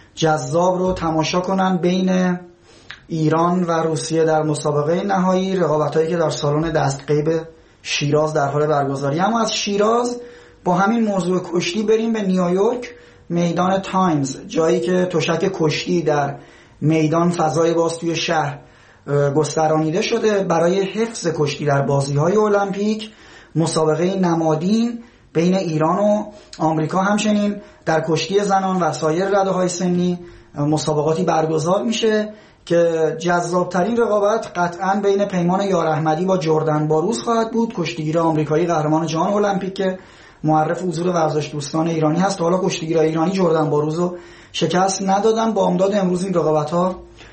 جذاب رو تماشا کنن بین ایران و روسیه در مسابقه نهایی، رقابت‌هایی که در سالن دستقیب شیراز در حال برگزاری. اما از شیراز با همین موضوع کشتی بریم به نیویورک، میدان تایمز، جایی که تشک کشتی در میدان فضای باز توی شهر گسترانیده شده برای حفظ کشتی در بازی‌های المپیک. مسابقه نمادین بین ایران و آمریکا همچنین در کشتی زنان و سایر رده‌های سنی مسابقاتی برگزار میشه که جذابترین رقابت قطعاً بین پیمان یار احمدی با جردن باروز خواهد بود، کشتیگیر آمریکایی قهرمان جام المپیک که معرف حضور ورزش دوستان ایرانی هست. حالا کشتیگیر ایرانی جردن باروز رو شکست ندادن. با امداد امروز این رقابت‌ها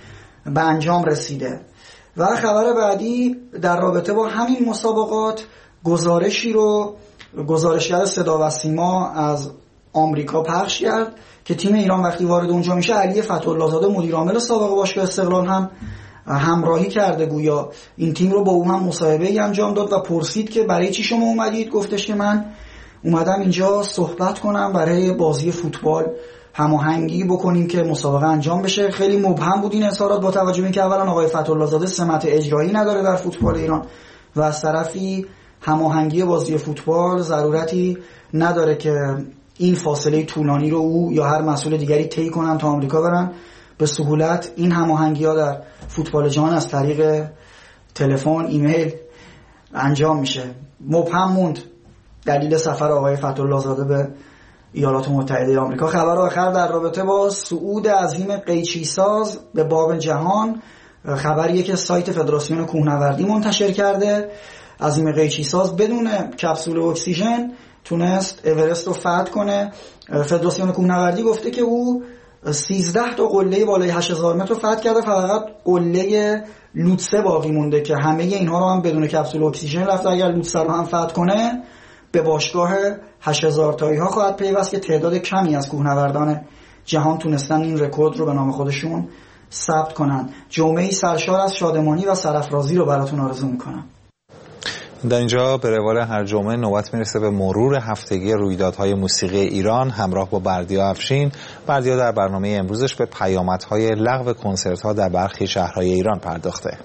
به انجام رسیده. و خبر بعدی در رابطه با همین مسابقات گزارشی رو گزارشگر صدا و سیما از آمریکا پخش کرد که تیم ایران وقتی وارد اونجا میشه علی فتح‌الله زاده مدیر عامل سابق باشگاه استقلال هم همراهی کرده، گویا این تیم رو با اون هم مصاحبه‌ای انجام داد و پرسید که برای چی شما اومدید. گفتش که من اومدم اینجا صحبت کنم برای بازی فوتبال هماهنگی بکنیم که مسابقه انجام بشه. خیلی مبهم بود این اظهارات با توجه به اینکه اولا آقای فتح‌الله زاده سمت اجرایی نداره در فوتبال ایران و از طرفی هماهنگی بازی فوتبال ضرورتی نداره که این فاصله طولانی رو او یا هر مسئول دیگری طی کنن تا آمریکا برن. به سهولت این هماهنگی‌ها در فوتبال جهان از طریق تلفن، ایمیل انجام میشه. مبهم موند دلیل سفر آقای فتح‌الله زاده به ایالات متحده آمریکا. خبر آخر در رابطه با صعود عظیم قیچیساز به باب جهان، خبریه که سایت فدراسیون کوهنوردی منتشر کرده. عظیم قیچیساز بدون کپسول اکسیژن تونست اورست رو فتح کنه. فدراسیون کوهنوردی گفته که او سیزده تا قله بالای هشت هزار متر رو فتح کرده، فقط قله لوتسه باقی مونده که همه اینها رو هم بدون کپسول اکسیژن رفته. اگر لوتسه رو هم فتح کنه به باشگاه هشت هزار تایی ها خواهد پیوست که تعداد کمی از کوهنوردان جهان تونستن این رکورد رو به نام خودشون ثبت کنن. جمعه‌ای سرشار از شادمانی و سرافرازی رو براتون آرزو میکنم. در اینجا به روال هر جمعه نوبت میرسه به مرور هفتگی رویدادهای موسیقی ایران همراه با بردیا افشین. بردیا در برنامه امروزش به پیامدهای لغو کنسرت‌ها در برخی شهرهای ایران پرداخته.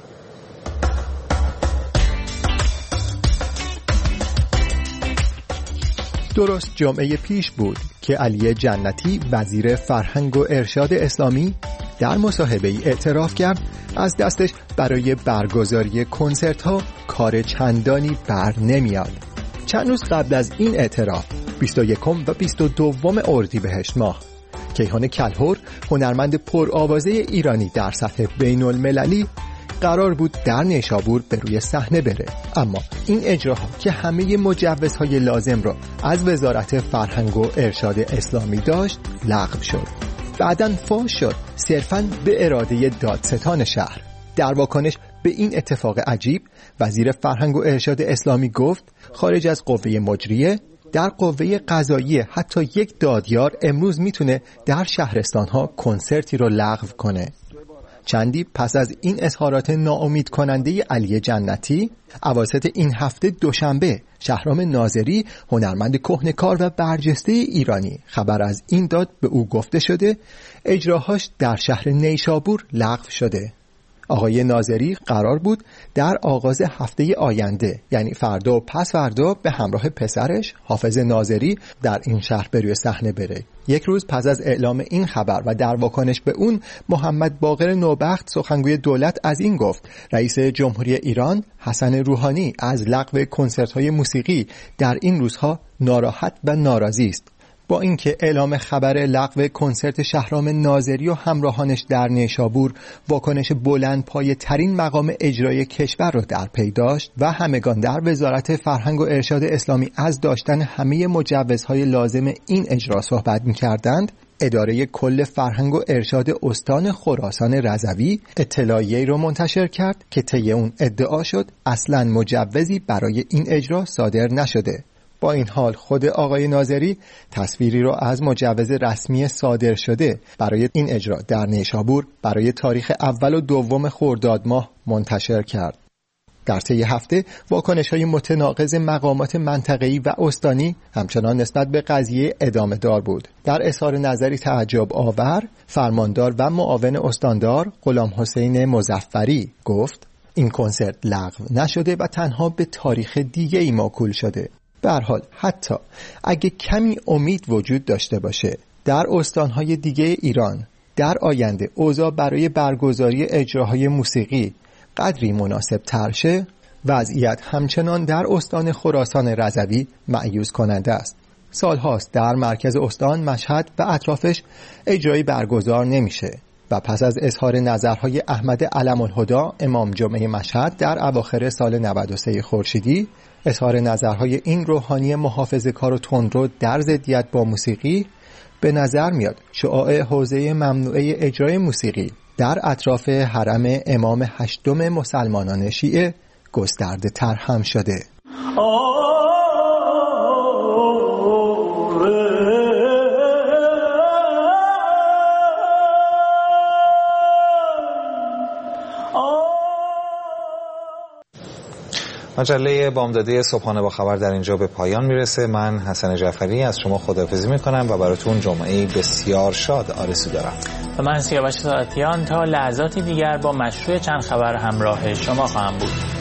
درست جمعه پیش بود که علی جنتی وزیر فرهنگ و ارشاد اسلامی در مصاحبه‌ای اعتراف کرد از دستش برای برگزاری کنسرت ها کار چندانی بر نمیاد. چند روز قبل از این اعتراف بیست و یکم و بیست و دوم اردیبهشت ماه کیهان کلهر، هنرمند پرآوازه ایرانی در سطح بین المللی، قرار بود در نیشابور به روی صحنه بره، اما این اجراها که همه مجوزهای لازم را از وزارت فرهنگ و ارشاد اسلامی داشت لغو شد. بعداً فاش شد صرفاً به اراده دادستان شهر. در واکنش به این اتفاق عجیب وزیر فرهنگ و ارشاد اسلامی گفت خارج از قوه مجریه، در قوه قضاییه حتی یک دادیار امروز میتونه در شهرستانها کنسرتی رو لغو کنه. چندی پس از این اظهارات ناامید کننده علی جنتی، اواسط این هفته دوشنبه شهرام ناظری، هنرمند کهنه‌کار و برجسته ایرانی، خبر از این داد به او گفته شده اجراهاش در شهر نیشابور لغو شده. آقای ناظری قرار بود در آغاز هفته آینده، یعنی فردا و پس فردا، به همراه پسرش حافظ ناظری در این شهر به روی صحنه بره. یک روز پس از اعلام این خبر و در واکنش به اون، محمد باقر نوبخت سخنگوی دولت از این گفت رئیس جمهوری ایران حسن روحانی از لغو کنسرت‌های موسیقی در این روزها ناراحت و ناراضی است. با اینکه اعلام خبر لغو کنسرت شهرام ناظری و همراهانش در نیشابور واکنش بلند پایه ترین مقام اجرایی کشور را در پی داشت و همگان در وزارت فرهنگ و ارشاد اسلامی از داشتن همه مجوزهای لازم این اجرا صحبت می‌کردند، اداره کل فرهنگ و ارشاد استان خراسان رضوی اطلاعیه‌ای را منتشر کرد که طی اون ادعا شد اصلاً مجوزی برای این اجرا صادر نشده. با این حال خود آقای ناظری تصویری را از مجوز رسمی صادر شده برای این اجرا در نیشابور برای تاریخ اول و دوم خرداد ماه منتشر کرد. در طی هفته واکنش‌های متناقض مقامات منطقه‌ای و استانی همچنان نسبت به قضیه ادامه دار بود. در اظهار نظری تعجب آور، فرماندار و معاون استاندار غلام حسین مظفری گفت این کنسرت لغو نشده و تنها به تاریخ دیگه‌ای موکول شده. به هر حال حتی اگه کمی امید وجود داشته باشه در استانهای دیگه ایران در آینده اوضاع برای برگزاری اجراهای موسیقی قدری مناسب تر شه، وضعیت همچنان در استان خراسان رضوی مأیوس کننده است. سالهاست در مرکز استان مشهد و اطرافش اجرایی برگزار نمیشه و پس از اظهار نظرهای احمد علم الهدا امام جمعه مشهد در اواخر سال نود و سه خورشیدی، اظهار نظرهای این روحانی محافظه‌کار و تندرو در ضدیت با موسیقی، به نظر میاد شعاع حوزه ممنوعه اجرای موسیقی در اطراف حرم امام هشتم مسلمانان شیعه گسترده تر هم شده. و مجله بامداده صبحانه با خبر در اینجا به پایان میرسه. من حسن جعفری از شما خداحافظی میکنم و براتون جمعه بسیار شاد آرزو دارم. و من سیاوش ساعتیان تا لحظاتی دیگر با مشروع چند خبر همراه شما خواهم بود.